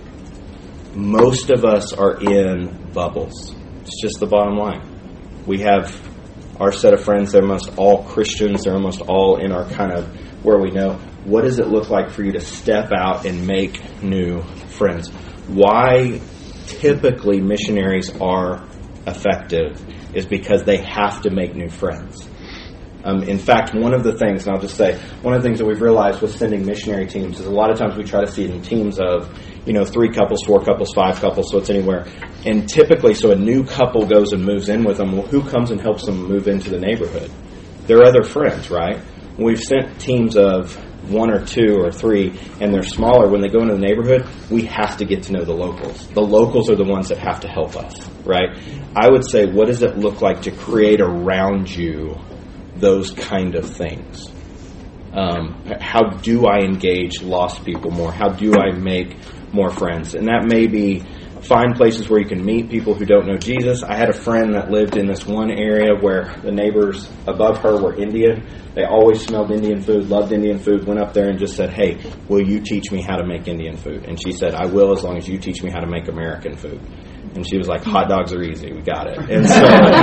Most of us are in bubbles. It's just the bottom line. We have our set of friends. They're almost all Christians. They're almost all in our kind of where we know. What does it look like for you to step out and make new friends? Why typically missionaries are effective is because they have to make new friends. Um, in fact, one of the things, and I'll just say, one of the things that we've realized with sending missionary teams is a lot of times we try to see it in teams of, you know, three couples, four couples, five couples, so it's anywhere. And typically, so a new couple goes and moves in with them. Well, who comes and helps them move into the neighborhood? Their other friends, right? We've sent teams of one or two or three, and they're smaller. When they go into the neighborhood, we have to get to know the locals. The locals are the ones that have to help us, right? I would say, what does it look like to create around you those kind of things? Um, how do I engage lost people more? How do I make more friends? And that may be find places where you can meet people who don't know Jesus. I had a friend that lived in this one area where the neighbors above her were Indian. They always smelled Indian food, loved Indian food, went up there and just said, hey, will you teach me how to make Indian food? And she said, I will, as long as you teach me how to make American food. And she was like, hot dogs are easy, we got it. And so,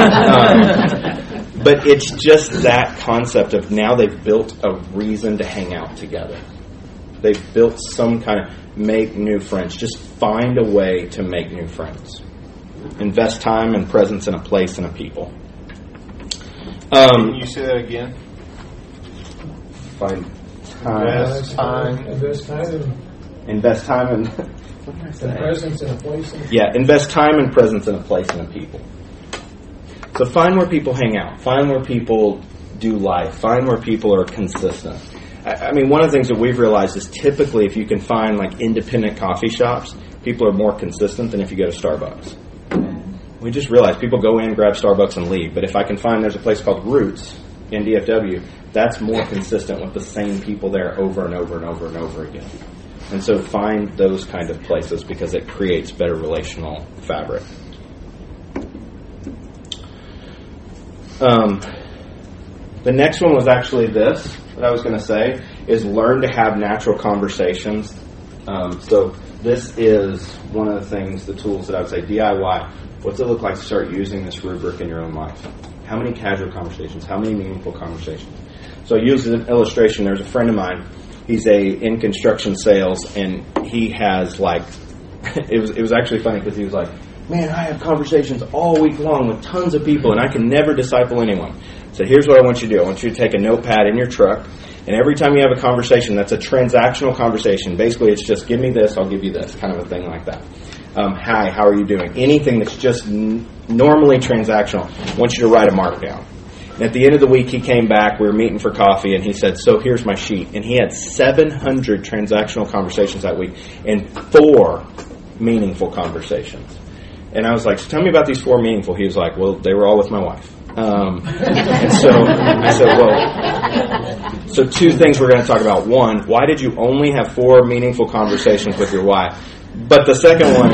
um, but it's just that concept of now they've built a reason to hang out together. They've built some kind of make new friends. Just find a way to make new friends. Invest time and presence in a place and a people. Um, Can you say that again? Find time. Invest time. Invest time and Invest time and what did I say? presence in a place. And Yeah, invest time and presence in a place and a people. So find where people hang out. Find where people do life. Find where people are consistent. I, I mean, one of the things that we've realized is typically if you can find like independent coffee shops, people are more consistent than if you go to Starbucks. We just realized people go in, grab Starbucks, and leave. But if I can find there's a place called Roots in D F W, that's more consistent with the same people there over and over and over and over again. And so find those kind of places because it creates better relational fabric. Um, the next one was actually this, that I was going to say, is learn to have natural conversations. Um, so this is one of the things, the tools that I would say, D I Y. What's it look like to start using this rubric in your own life? How many casual conversations? How many meaningful conversations? So I use an illustration. There's a friend of mine. He's a in construction sales, and he has like, it was it was actually funny because he was like, man, I have conversations all week long with tons of people, and I can never disciple anyone. So here's what I want you to do. I want you to take a notepad in your truck, and every time you have a conversation, that's a transactional conversation. Basically, it's just give me this, I'll give you this, kind of a thing like that. Um, hi, how are you doing? Anything that's just n- normally transactional, I want you to write a mark down. And at the end of the week, he came back, we were meeting for coffee, and he said, so here's my sheet. And he had seven hundred transactional conversations that week and four meaningful conversations. And I was like, so tell me about these four meaningful. He was like, well, they were all with my wife. Um, and so I said, well, so two things we're going to talk about. One, why did you only have four meaningful conversations with your wife? But the second one,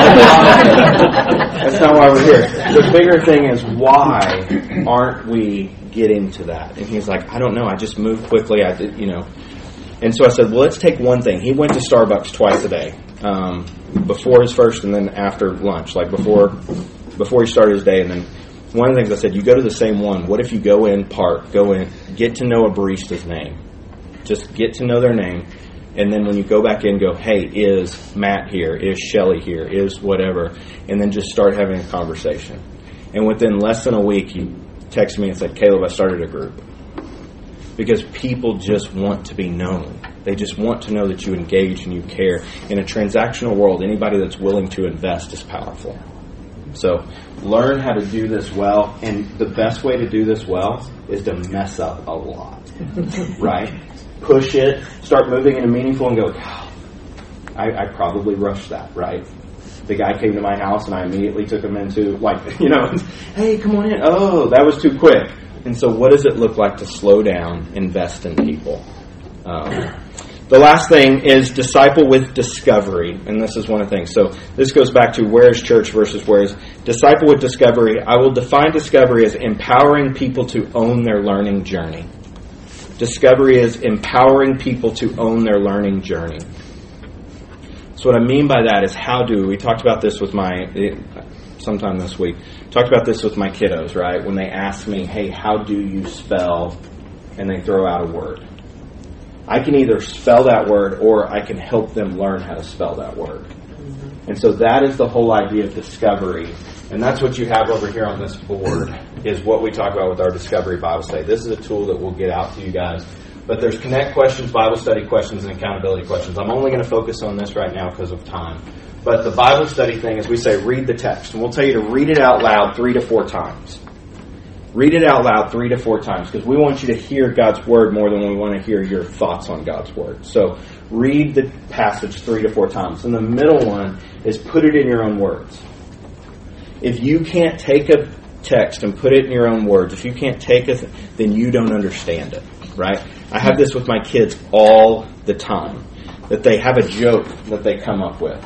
that's not why we're here. The bigger thing is, why aren't we getting to that? And he's like, I don't know. I just moved quickly. I did, you know. And so I said, well, let's take one thing. He went to Starbucks twice a day, um, before his first and then after lunch, like before before he started his day. And then one of the things I said, you go to the same one. What if you go in, park, go in, get to know a barista's name. Just get to know their name. And then when you go back in, go, hey, is Matt here? Is Shelly here? Is whatever? And then just start having a conversation. And within less than a week, he texted me and said, Caleb, I started a group. Because people just want to be known. They just want to know that you engage and you care. In a transactional world, anybody that's willing to invest is powerful. So learn how to do this well. And the best way to do this well is to mess up a lot. Right? Push it, start moving into meaningful, and go, oh, I, I probably rushed that, right? The guy came to my house, and I immediately took him into, like, you know, hey, come on in. Oh, that was too quick. And so what does it look like to slow down, invest in people? Um, the last thing is disciple with discovery, and this is one of the things. So this goes back to where is church versus where is disciple with discovery. I will define discovery as empowering people to own their learning journey. Discovery is empowering people to own their learning journey. So what I mean by that is how do, we talked about this with my, sometime this week, talked about this with my kiddos, right? When they ask me, hey, how do you spell, and they throw out a word. I can either spell that word or I can help them learn how to spell that word. And so that is the whole idea of discovery. And that's what you have over here on this board, is what we talk about with our Discovery Bible Study. This is a tool that we'll get out to you guys. But there's Connect questions, Bible study questions, and accountability questions. I'm only going to focus on this right now because of time. But the Bible study thing is we say read the text. And we'll tell you to read it out loud three to four times. Read it out loud three to four times because we want you to hear God's Word more than we want to hear your thoughts on God's Word. So read the passage three to four times. And the middle one is put it in your own words. If you can't take a text and put it in your own words, if you can't take it, then you don't understand it, right? I have this with my kids all the time, that they have a joke that they come up with.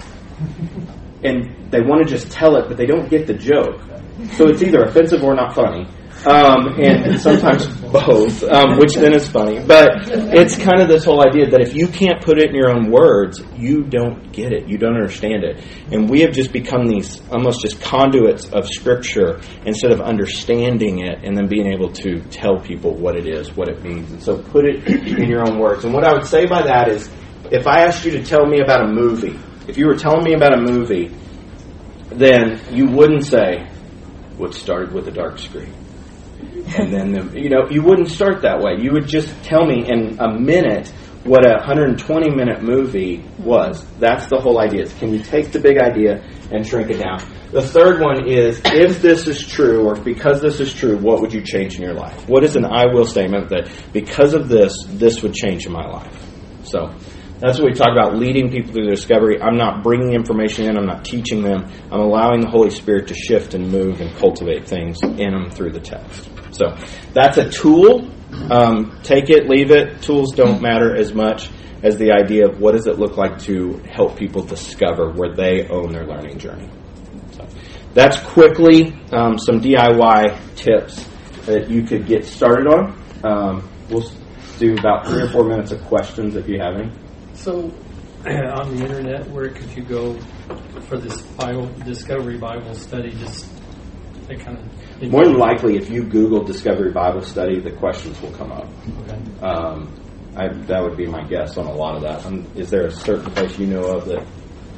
And they want to just tell it, but they don't get the joke. So it's either offensive or not funny. Um, and sometimes both, um, which then is funny. But it's kind of this whole idea that if you can't put it in your own words, you don't get it. You don't understand it. And we have just become these almost just conduits of Scripture instead of understanding it and then being able to tell people what it is, what it means. And so put it in your own words. And what I would say by that is, if I asked you to tell me about a movie, if you were telling me about a movie, then you wouldn't say, what started with a dark screen. And then, the, you know, you wouldn't start that way. You would just tell me in a minute what a one hundred twenty minute movie was. That's the whole idea. Is can you take the big idea and shrink it down? The third one is, if this is true, or because this is true, what would you change in your life? What is an I will statement that because of this, this would change in my life? So that's what we talk about, leading people through the discovery. I'm not bringing information in. I'm not teaching them. I'm allowing the Holy Spirit to shift and move and cultivate things in them through the text. So that's a tool. Um, take it, leave it. Tools don't matter as much as the idea of what does it look like to help people discover where they own their learning journey. So that's quickly um, some D I Y tips that you could get started on. Um, we'll do about three or four minutes of questions if you have any. So on the internet, where could you go for this Bible Discovery Bible Study? Just that kind of more than likely, if you Google Discovery Bible Study, the questions will come up. Okay. Um, I, that would be my guess on a lot of that. Um, is there a certain place you know of that?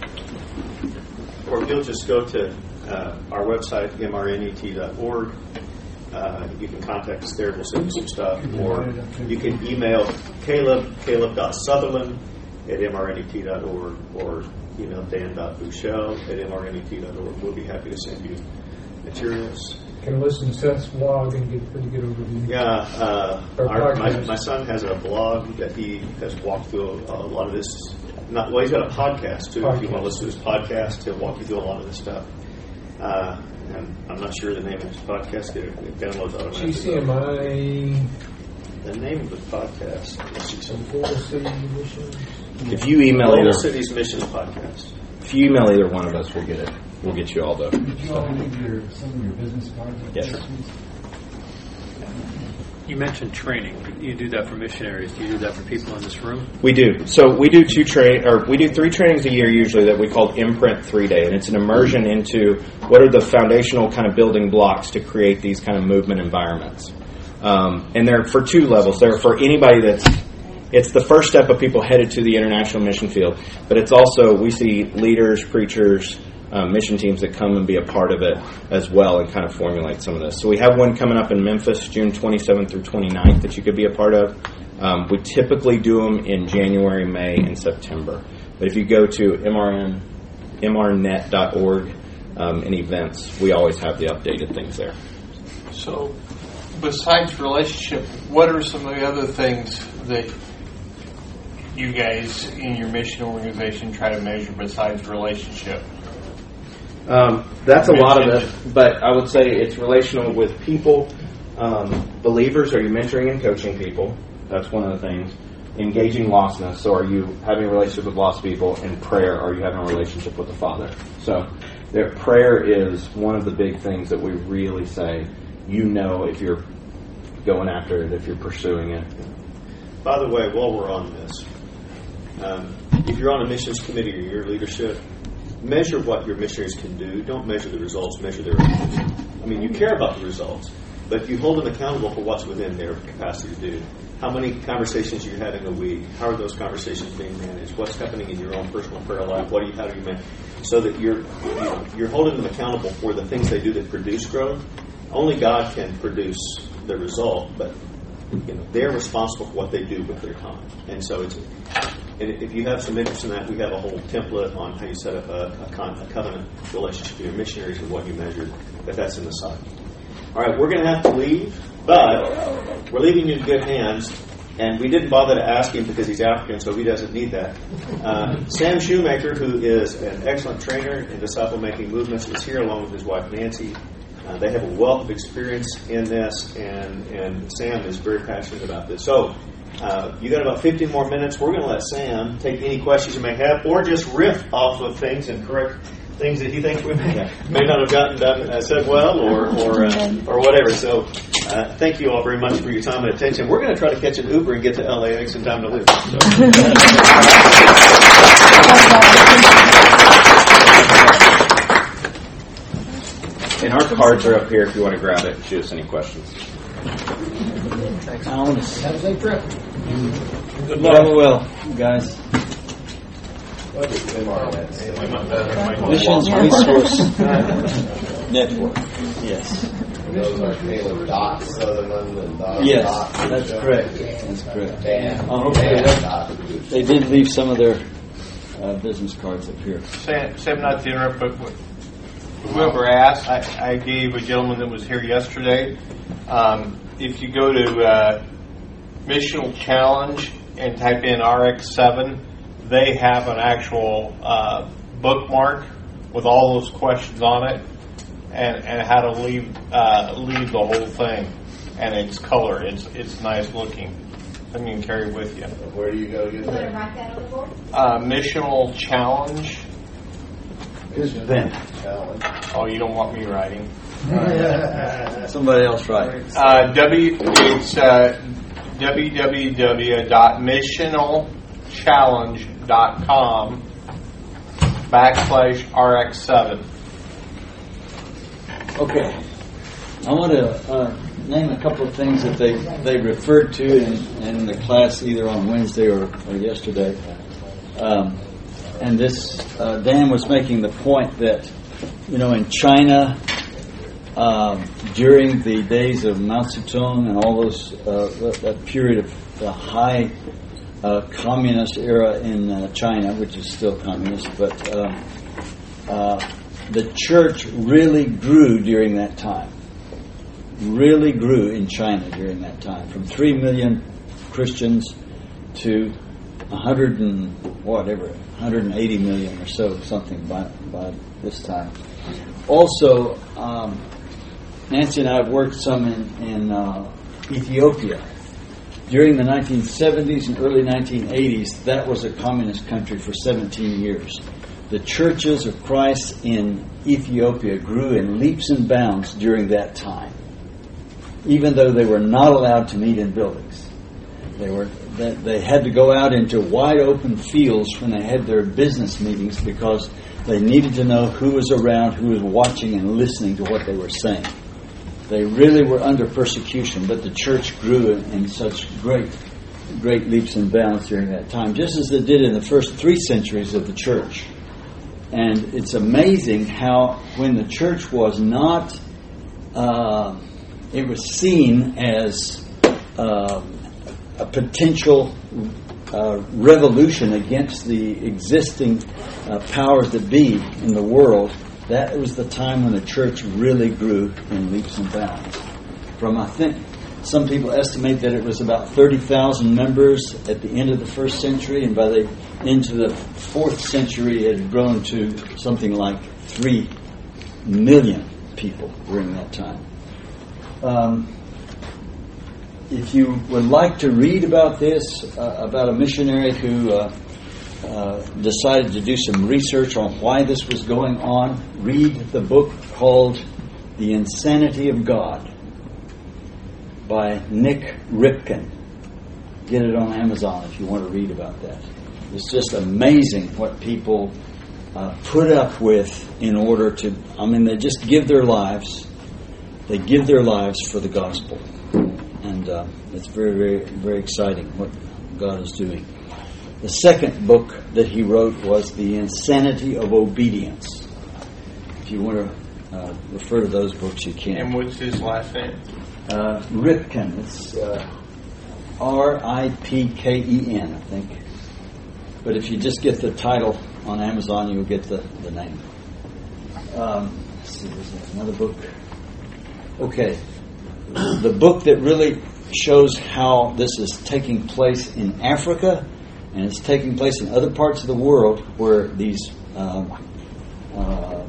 Or if you'll just go to uh, our website, m r n e t dot org. Uh, you can contact us there. We'll send you some stuff. Or you can email Caleb, caleb.sutherland at m r n e t dot org, or email dan.bouchel at m r n e t dot org. We'll be happy to send you materials. Can listen to Seth's blog and get a pretty good overview. Yeah, uh, our, my, my son has a blog that he has walked through a, a lot of this. Not well, he's got a podcast too. Podcast. If you want to listen to his podcast, he'll walk you through a lot of this stuff. Uh, and I'm not sure the name of his podcast. It, it downloads automatically. G C M I. The name of the podcast. Florida City Missions. If you email Florida either Cities Missions Podcast. If you email either one of us, we'll get it. We'll get you all the. Did you all leave your some of your business cards? Yes, sir. You mentioned training. You do that for missionaries. Do you do that for people in this room? We do. So we do two train, or we do three trainings a year usually that we call Imprint Three Day, and it's an immersion into what are the foundational kind of building blocks to create these kind of movement environments. Um, and they're for two levels. They're for anybody that's. It's the first step of people headed to the international mission field, but it's also we see leaders, preachers. Um, mission teams that come and be a part of it as well and kind of formulate some of this. So we have one coming up in Memphis, June twenty-seventh through twenty-ninth that you could be a part of. Um, we typically do them in January, May, and September. But if you go to m r n m r net dot org um, and events, we always have the updated things there. So besides relationship, what are some of the other things that you guys in your mission organization try to measure besides relationship? Um, that's a lot of it, but I would say it's relational with people. Um, believers, are you mentoring and coaching people? That's one of the things. Engaging lostness, so are you having a relationship with lost people? And prayer, are you having a relationship with the Father? So there, prayer is one of the big things that we really say, you know if you're going after it, if you're pursuing it. By the way, while we're on this, um, if you're on a missions committee or your leadership, measure what your missionaries can do. Don't measure the results, measure their activity. I mean, you care about the results, but you hold them accountable for what's within their capacity to do. How many conversations you're having a week? How are those conversations being managed? What's happening in your own personal prayer life? What do you, how do you manage? So that you're, you know, you're holding them accountable for the things they do that produce growth. Only God can produce the result, but you know, they're responsible for what they do with their time. And so it's... And if you have some interest in that, we have a whole template on how you set up a, a, con, a covenant relationship with your missionaries and what you measure, but that's in the site. All right, we're going to have to leave, but we're leaving you in good hands, and we didn't bother to ask him because he's African, so he doesn't need that. Uh, Sam Shoemaker, who is an excellent trainer in disciple-making movements, is here along with his wife Nancy. Uh, they have a wealth of experience in this, and, and Sam is very passionate about this. So, Uh, you got about fifteen more minutes. We're going to let Sam take any questions you may have, or just riff off of things and correct things that he thinks we may, may not have gotten done uh, said well, or or uh, or whatever. So, uh, thank you all very much for your time and attention. We're going to try to catch an Uber and get to L A and make some time to live. So. And our cards are up here if you want to grab it and shoot us any questions. Thanks, Alan. Have a safe trip. Good luck. Travel well, guys. Missions Resource Network. Yes. Those are Caleb Dot Sutherland and Dot. Yes, Dot that's Bouchel. correct. That's correct. Dan, I hope Dan they, Dot they did leave some of their uh, business cards up here. Sam, Sam, not to interrupt, but whoever asked, I, I gave a gentleman that was here yesterday. Um, if you go to uh, Missional Challenge and type in R X seven, they have an actual uh, bookmark with all those questions on it, and, and how to leave uh, leave the whole thing, and it's color. It's it's nice looking. Something you can carry with you. Where do you go get that? Write that on the board. Uh, Missional Challenge. Here's Ben. Challenge. Oh, you don't want me writing. Somebody else write. Uh, w it's uh, w w w dot missional challenge dot com backslash R X seven. Okay. I want to uh, name a couple of things that they, they referred to in, in the class either on Wednesday or, or yesterday. Um, and this, uh, Dan was making the point that, you know, in China, uh, during the days of Mao Zedong and all those, uh, that, that period of the high uh, communist era in uh, China, which is still communist, but uh, uh, the church really grew during that time. Really grew in China during that time, from three million Christians to a hundred and whatever, one hundred eighty million or so, something by by this time. Also, um, Nancy and I have worked some in, in uh, Ethiopia. During the nineteen seventies and early nineteen eighties, that was a communist country for seventeen years. The churches of Christ in Ethiopia grew in leaps and bounds during that time, even though they were not allowed to meet in buildings. They were they, they had to go out into wide open fields when they had their business meetings because they needed to know who was around, who was watching and listening to what they were saying. They really were under persecution, but the church grew in, in such great, great leaps and bounds during that time, just as it did in the first three centuries of the church. And it's amazing how when the church was not, uh, it was seen as uh, a potential uh, revolution against the existing uh, powers that be in the world. That was the time when the church really grew in leaps and bounds. From, I think, some people estimate that it was about thirty thousand members at the end of the first century, and by the into the fourth century it had grown to something like three million people during that time. Um, if you would like to read about this, uh, about a missionary who uh, uh, decided to do some research on why this was going on, read the book called The Insanity of God by Nick Ripken. Get it on Amazon if you want to read about that. It's just amazing what people uh, put up with in order to, I mean, they just give their lives. They give their lives for the gospel. And uh, it's very, very, very exciting what God is doing. The second book that he wrote was The Insanity of Obedience. If you want to uh, refer to those books, you can. And what's his last name? Uh, Ripken. It's uh, R I P K E N, I think. But if you just get the title on Amazon, you'll get the, the name. Um, let's see, there's another book. Okay. The book that really shows how this is taking place in Africa, and it's taking place in other parts of the world where these um, uh,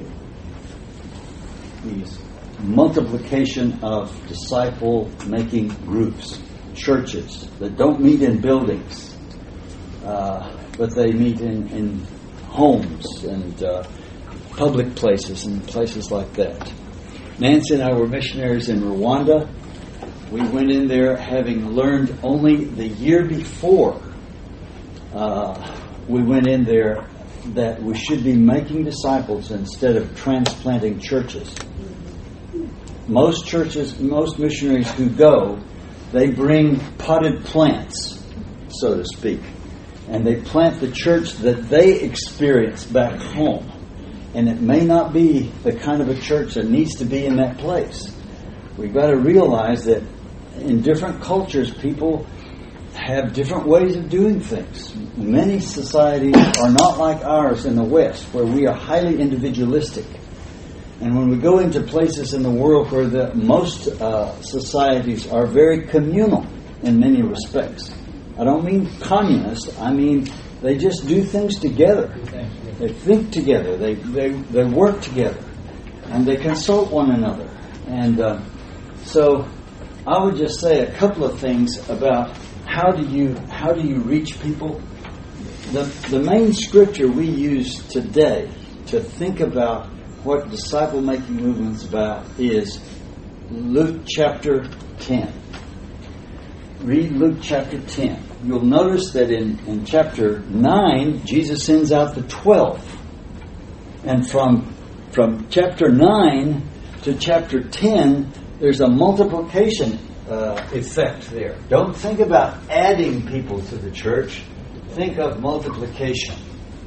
these multiplication of disciple-making groups, churches that don't meet in buildings, uh, but they meet in, in homes and uh, public places and places like that. Nancy and I were missionaries in Rwanda. We went in there having learned only the year before uh, we went in there that we should be making disciples instead of transplanting churches. Most churches, most missionaries who go, they bring potted plants, so to speak, and they plant the church that they experience back home. And it may not be the kind of a church that needs to be in that place. We've got to realize that in different cultures, people have different ways of doing things. Many societies are not like ours in the West, where we are highly individualistic. And when we go into places in the world where the most uh, societies are very communal in many respects, I don't mean communist, I mean they just do things together. They think together, they, they, they work together, and they consult one another. And uh, so I would just say a couple of things about how do you how do you reach people. The, the main scripture we use today to think about what disciple-making movement is about is Luke chapter ten. Read Luke chapter ten. you'll notice that in, in chapter nine, Jesus sends out the twelve. And from, from chapter nine to chapter ten, there's a multiplication uh, effect there. Don't think about adding people to the church. Think of multiplication.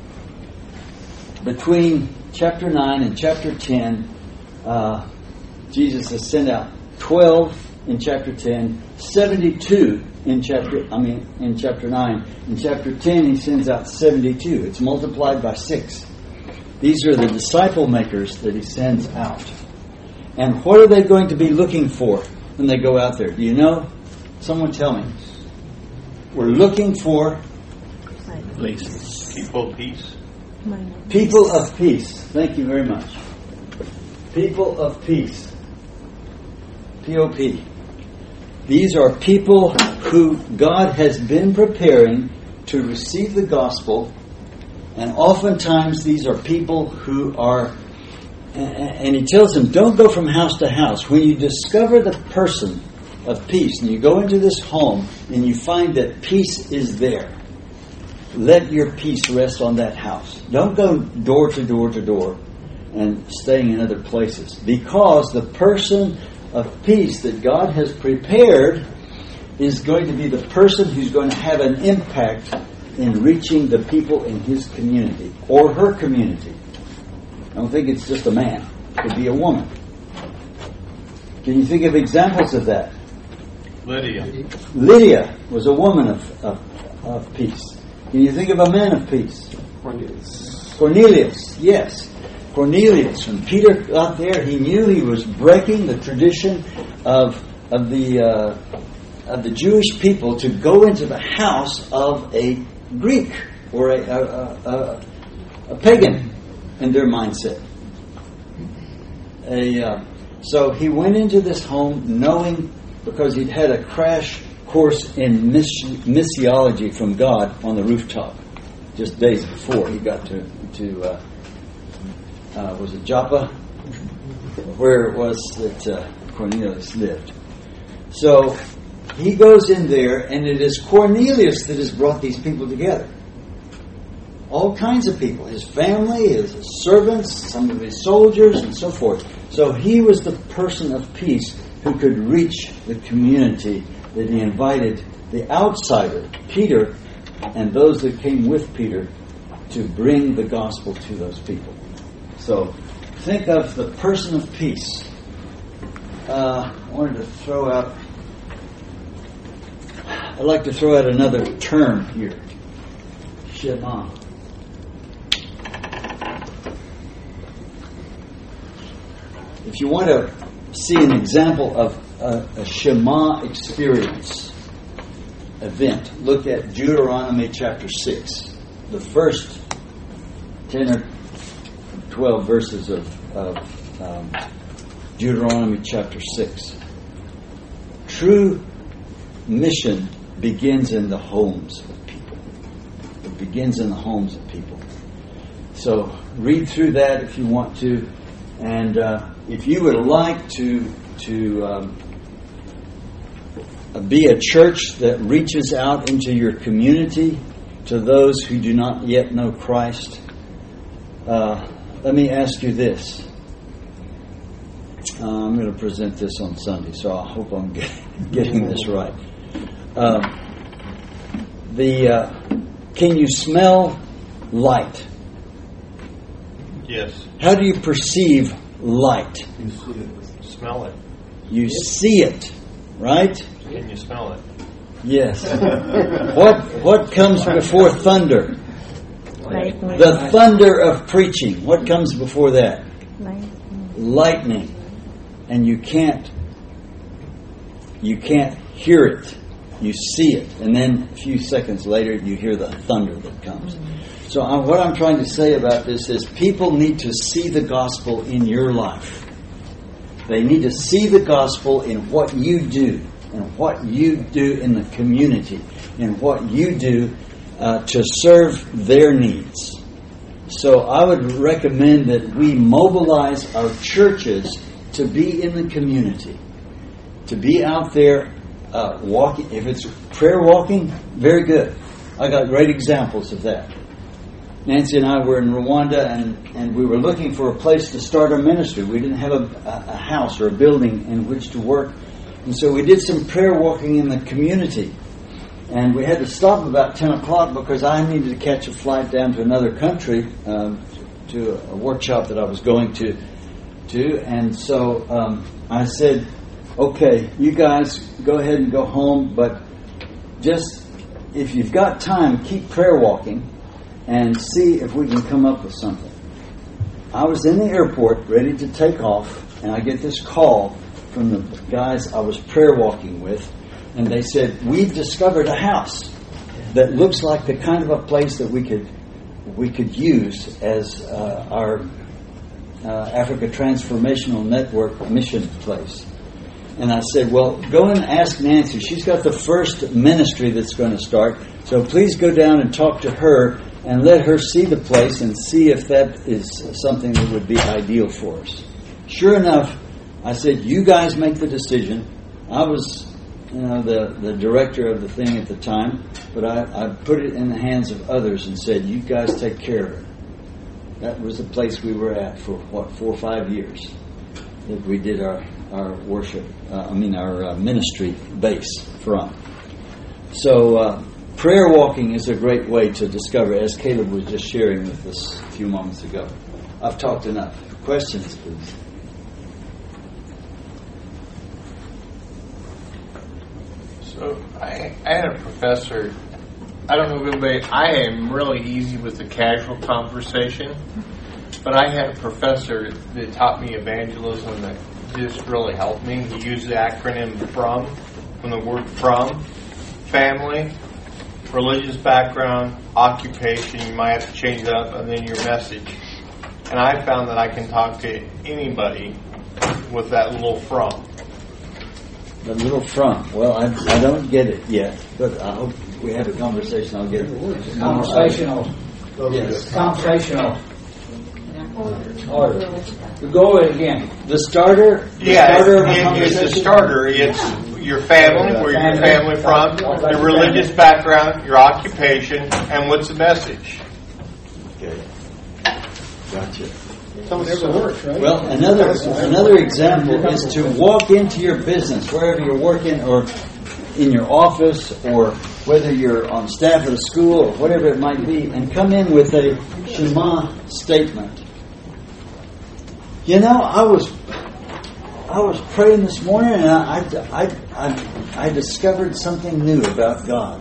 Between chapter nine and chapter ten, uh, Jesus has sent out twelve in chapter ten, seventy-two in chapter, I mean, in chapter nine. In chapter ten, he sends out seventy-two. It's multiplied by six. These are the disciple makers that he sends out. And what are they going to be looking for when they go out there? Do you know? Someone tell me. We're looking for places. People of peace. People of peace. Thank you very much. People of peace. P O P. These are people who God has been preparing to receive the gospel, and oftentimes these are people who are, and he tells them, don't go from house to house. When you discover the person of peace, and you go into this home, and you find that peace is there, let your peace rest on that house. Don't go door to door to door and staying in other places, because the person of peace that God has prepared is going to be the person who's going to have an impact in reaching the people in his community or her community. I don't think it's just a man. It could be a woman. Can you think of examples of that? Lydia. Lydia was a woman of, of, of peace. Can you think of a man of peace? Cornelius. Cornelius, yes. Cornelius, when Peter got there, he knew he was breaking the tradition of of the uh, of the Jewish people to go into the house of a Greek or a, a, a, a pagan in their mindset. A, uh, so he went into this home knowing, because he'd had a crash course in miss- missiology from God on the rooftop just days before he got to to. Uh, Uh, was it Joppa, where it was that uh, Cornelius lived. So he goes in there, and it is Cornelius that has brought these people together. All kinds of people. His family, his servants, some of his soldiers, and so forth. So he was the person of peace who could reach the community that he invited the outsider, Peter, and those that came with Peter to bring the gospel to those people. So, think of the person of peace. Uh, I wanted to throw out, I'd like to throw out another term here. Shema. If you want to see an example of a, a Shema experience event, look at Deuteronomy chapter six. The first ten or twelve verses of, of um, Deuteronomy chapter six. True mission begins in the homes of people. It begins in the homes of people. So read through that if you want to, and uh, if you would like to to um, be a church that reaches out into your community to those who do not yet know Christ. Uh, Let me ask you this. Uh, I'm going to present this on Sunday, so I hope I'm get, getting this right. Um, the uh, can you smell light? Yes. How do you perceive light? You see it. Smell it. You see it, right? Can you smell it? Yes. What what comes before thunder? Lightning. The thunder of preaching. What comes before that? Lightning. Lightning. And you can't you can't hear it. You see it. And then a few seconds later you hear the thunder that comes. So uh, what I'm trying to say about this is people need to see the gospel in your life. They need to see the gospel in what you do, and what you do in the community, and what you do Uh, to serve their needs. So I would recommend that we mobilize our churches to be in the community, to be out there uh, walking, if it's prayer walking, very good. I got great examples of that. Nancy and I were in Rwanda, and, and we were looking for a place to start our ministry. We didn't have a, a house or a building in which to work. And so we did some prayer walking in the community. And we had to stop about ten o'clock because I needed to catch a flight down to another country, um, to a workshop that I was going to. to. And so um, I said, okay, you guys go ahead and go home, but just, if you've got time, keep prayer walking and see if we can come up with something. I was in the airport ready to take off, and I get this call from the guys I was prayer walking with, and they said, we've discovered a house that looks like the kind of a place that we could we could use as uh, our uh, Africa Transformational Network mission place. And I said, well, go and ask Nancy. She's got the first ministry that's going to start, so please go down and talk to her and let her see the place and see if that is something that would be ideal for us. Sure enough, I said, you guys make the decision. I was, you know, the, the director of the thing at the time, but I, I put it in the hands of others and said, you guys take care of it. That was the place we were at for, what, four or five years that we did our, our worship, uh, I mean our uh, ministry base from. So, uh, prayer walking is a great way to discover, as Caleb was just sharing with us a few moments ago. I've talked enough. Questions, please. So I, I had a professor, I don't know if anybody, I am really easy with the casual conversation, but I had a professor that taught me evangelism that just really helped me. He used the acronym FROM, from the word from, family, religious background, occupation, you might have to change it up, and then your message. And I found that I can talk to anybody with that little from. The little from. Well, I, I don't get it yet, but I hope we have a conversation. I'll get it. Conversational. Yes. Conversational. Order. Go over it again. The starter? The Yeah, starter of a it, it's conversation? the starter. It's your family, where your family from, your religious background, your occupation, and what's the message. Okay. Gotcha. So it never works, right? Well, another another example is to walk into your business, wherever you're working, or in your office, or whether you're on staff at a school, or whatever it might be, and come in with a Shema statement. You know, I was I was praying this morning, and I I I, I discovered something new about God.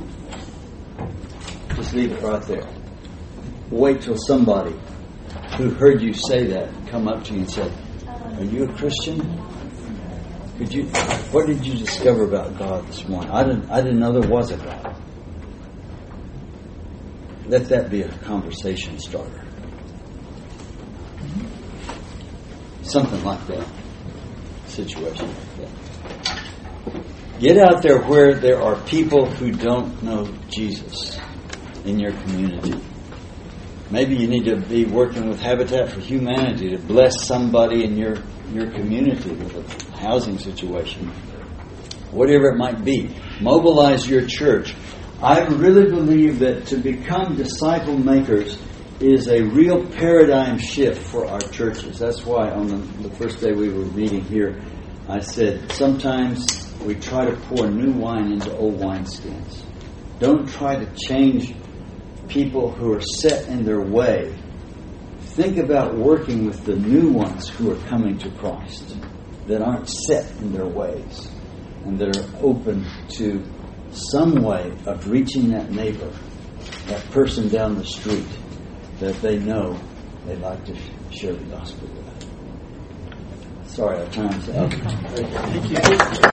Just leave it right there. Wait till somebody who heard you say that come up to you and said, "Are you a Christian? Could you? What did you discover about God this morning? I didn't. I didn't know there was a God." Let that be a conversation starter. Something like that. Situation like that. Get out there where there are people who don't know Jesus in your community. Maybe you need to be working with Habitat for Humanity to bless somebody in your, your community with a housing situation. Whatever it might be. Mobilize your church. I really believe that to become disciple makers is a real paradigm shift for our churches. That's why on the, the first day we were meeting here, I said, sometimes we try to pour new wine into old wineskins. Don't try to change people who are set in their way. Think about working with the new ones who are coming to Christ, that aren't set in their ways, and that are open to some way of reaching that neighbor, that person down the street that they know they'd like to share the gospel with. Sorry, our time's up. Thank you.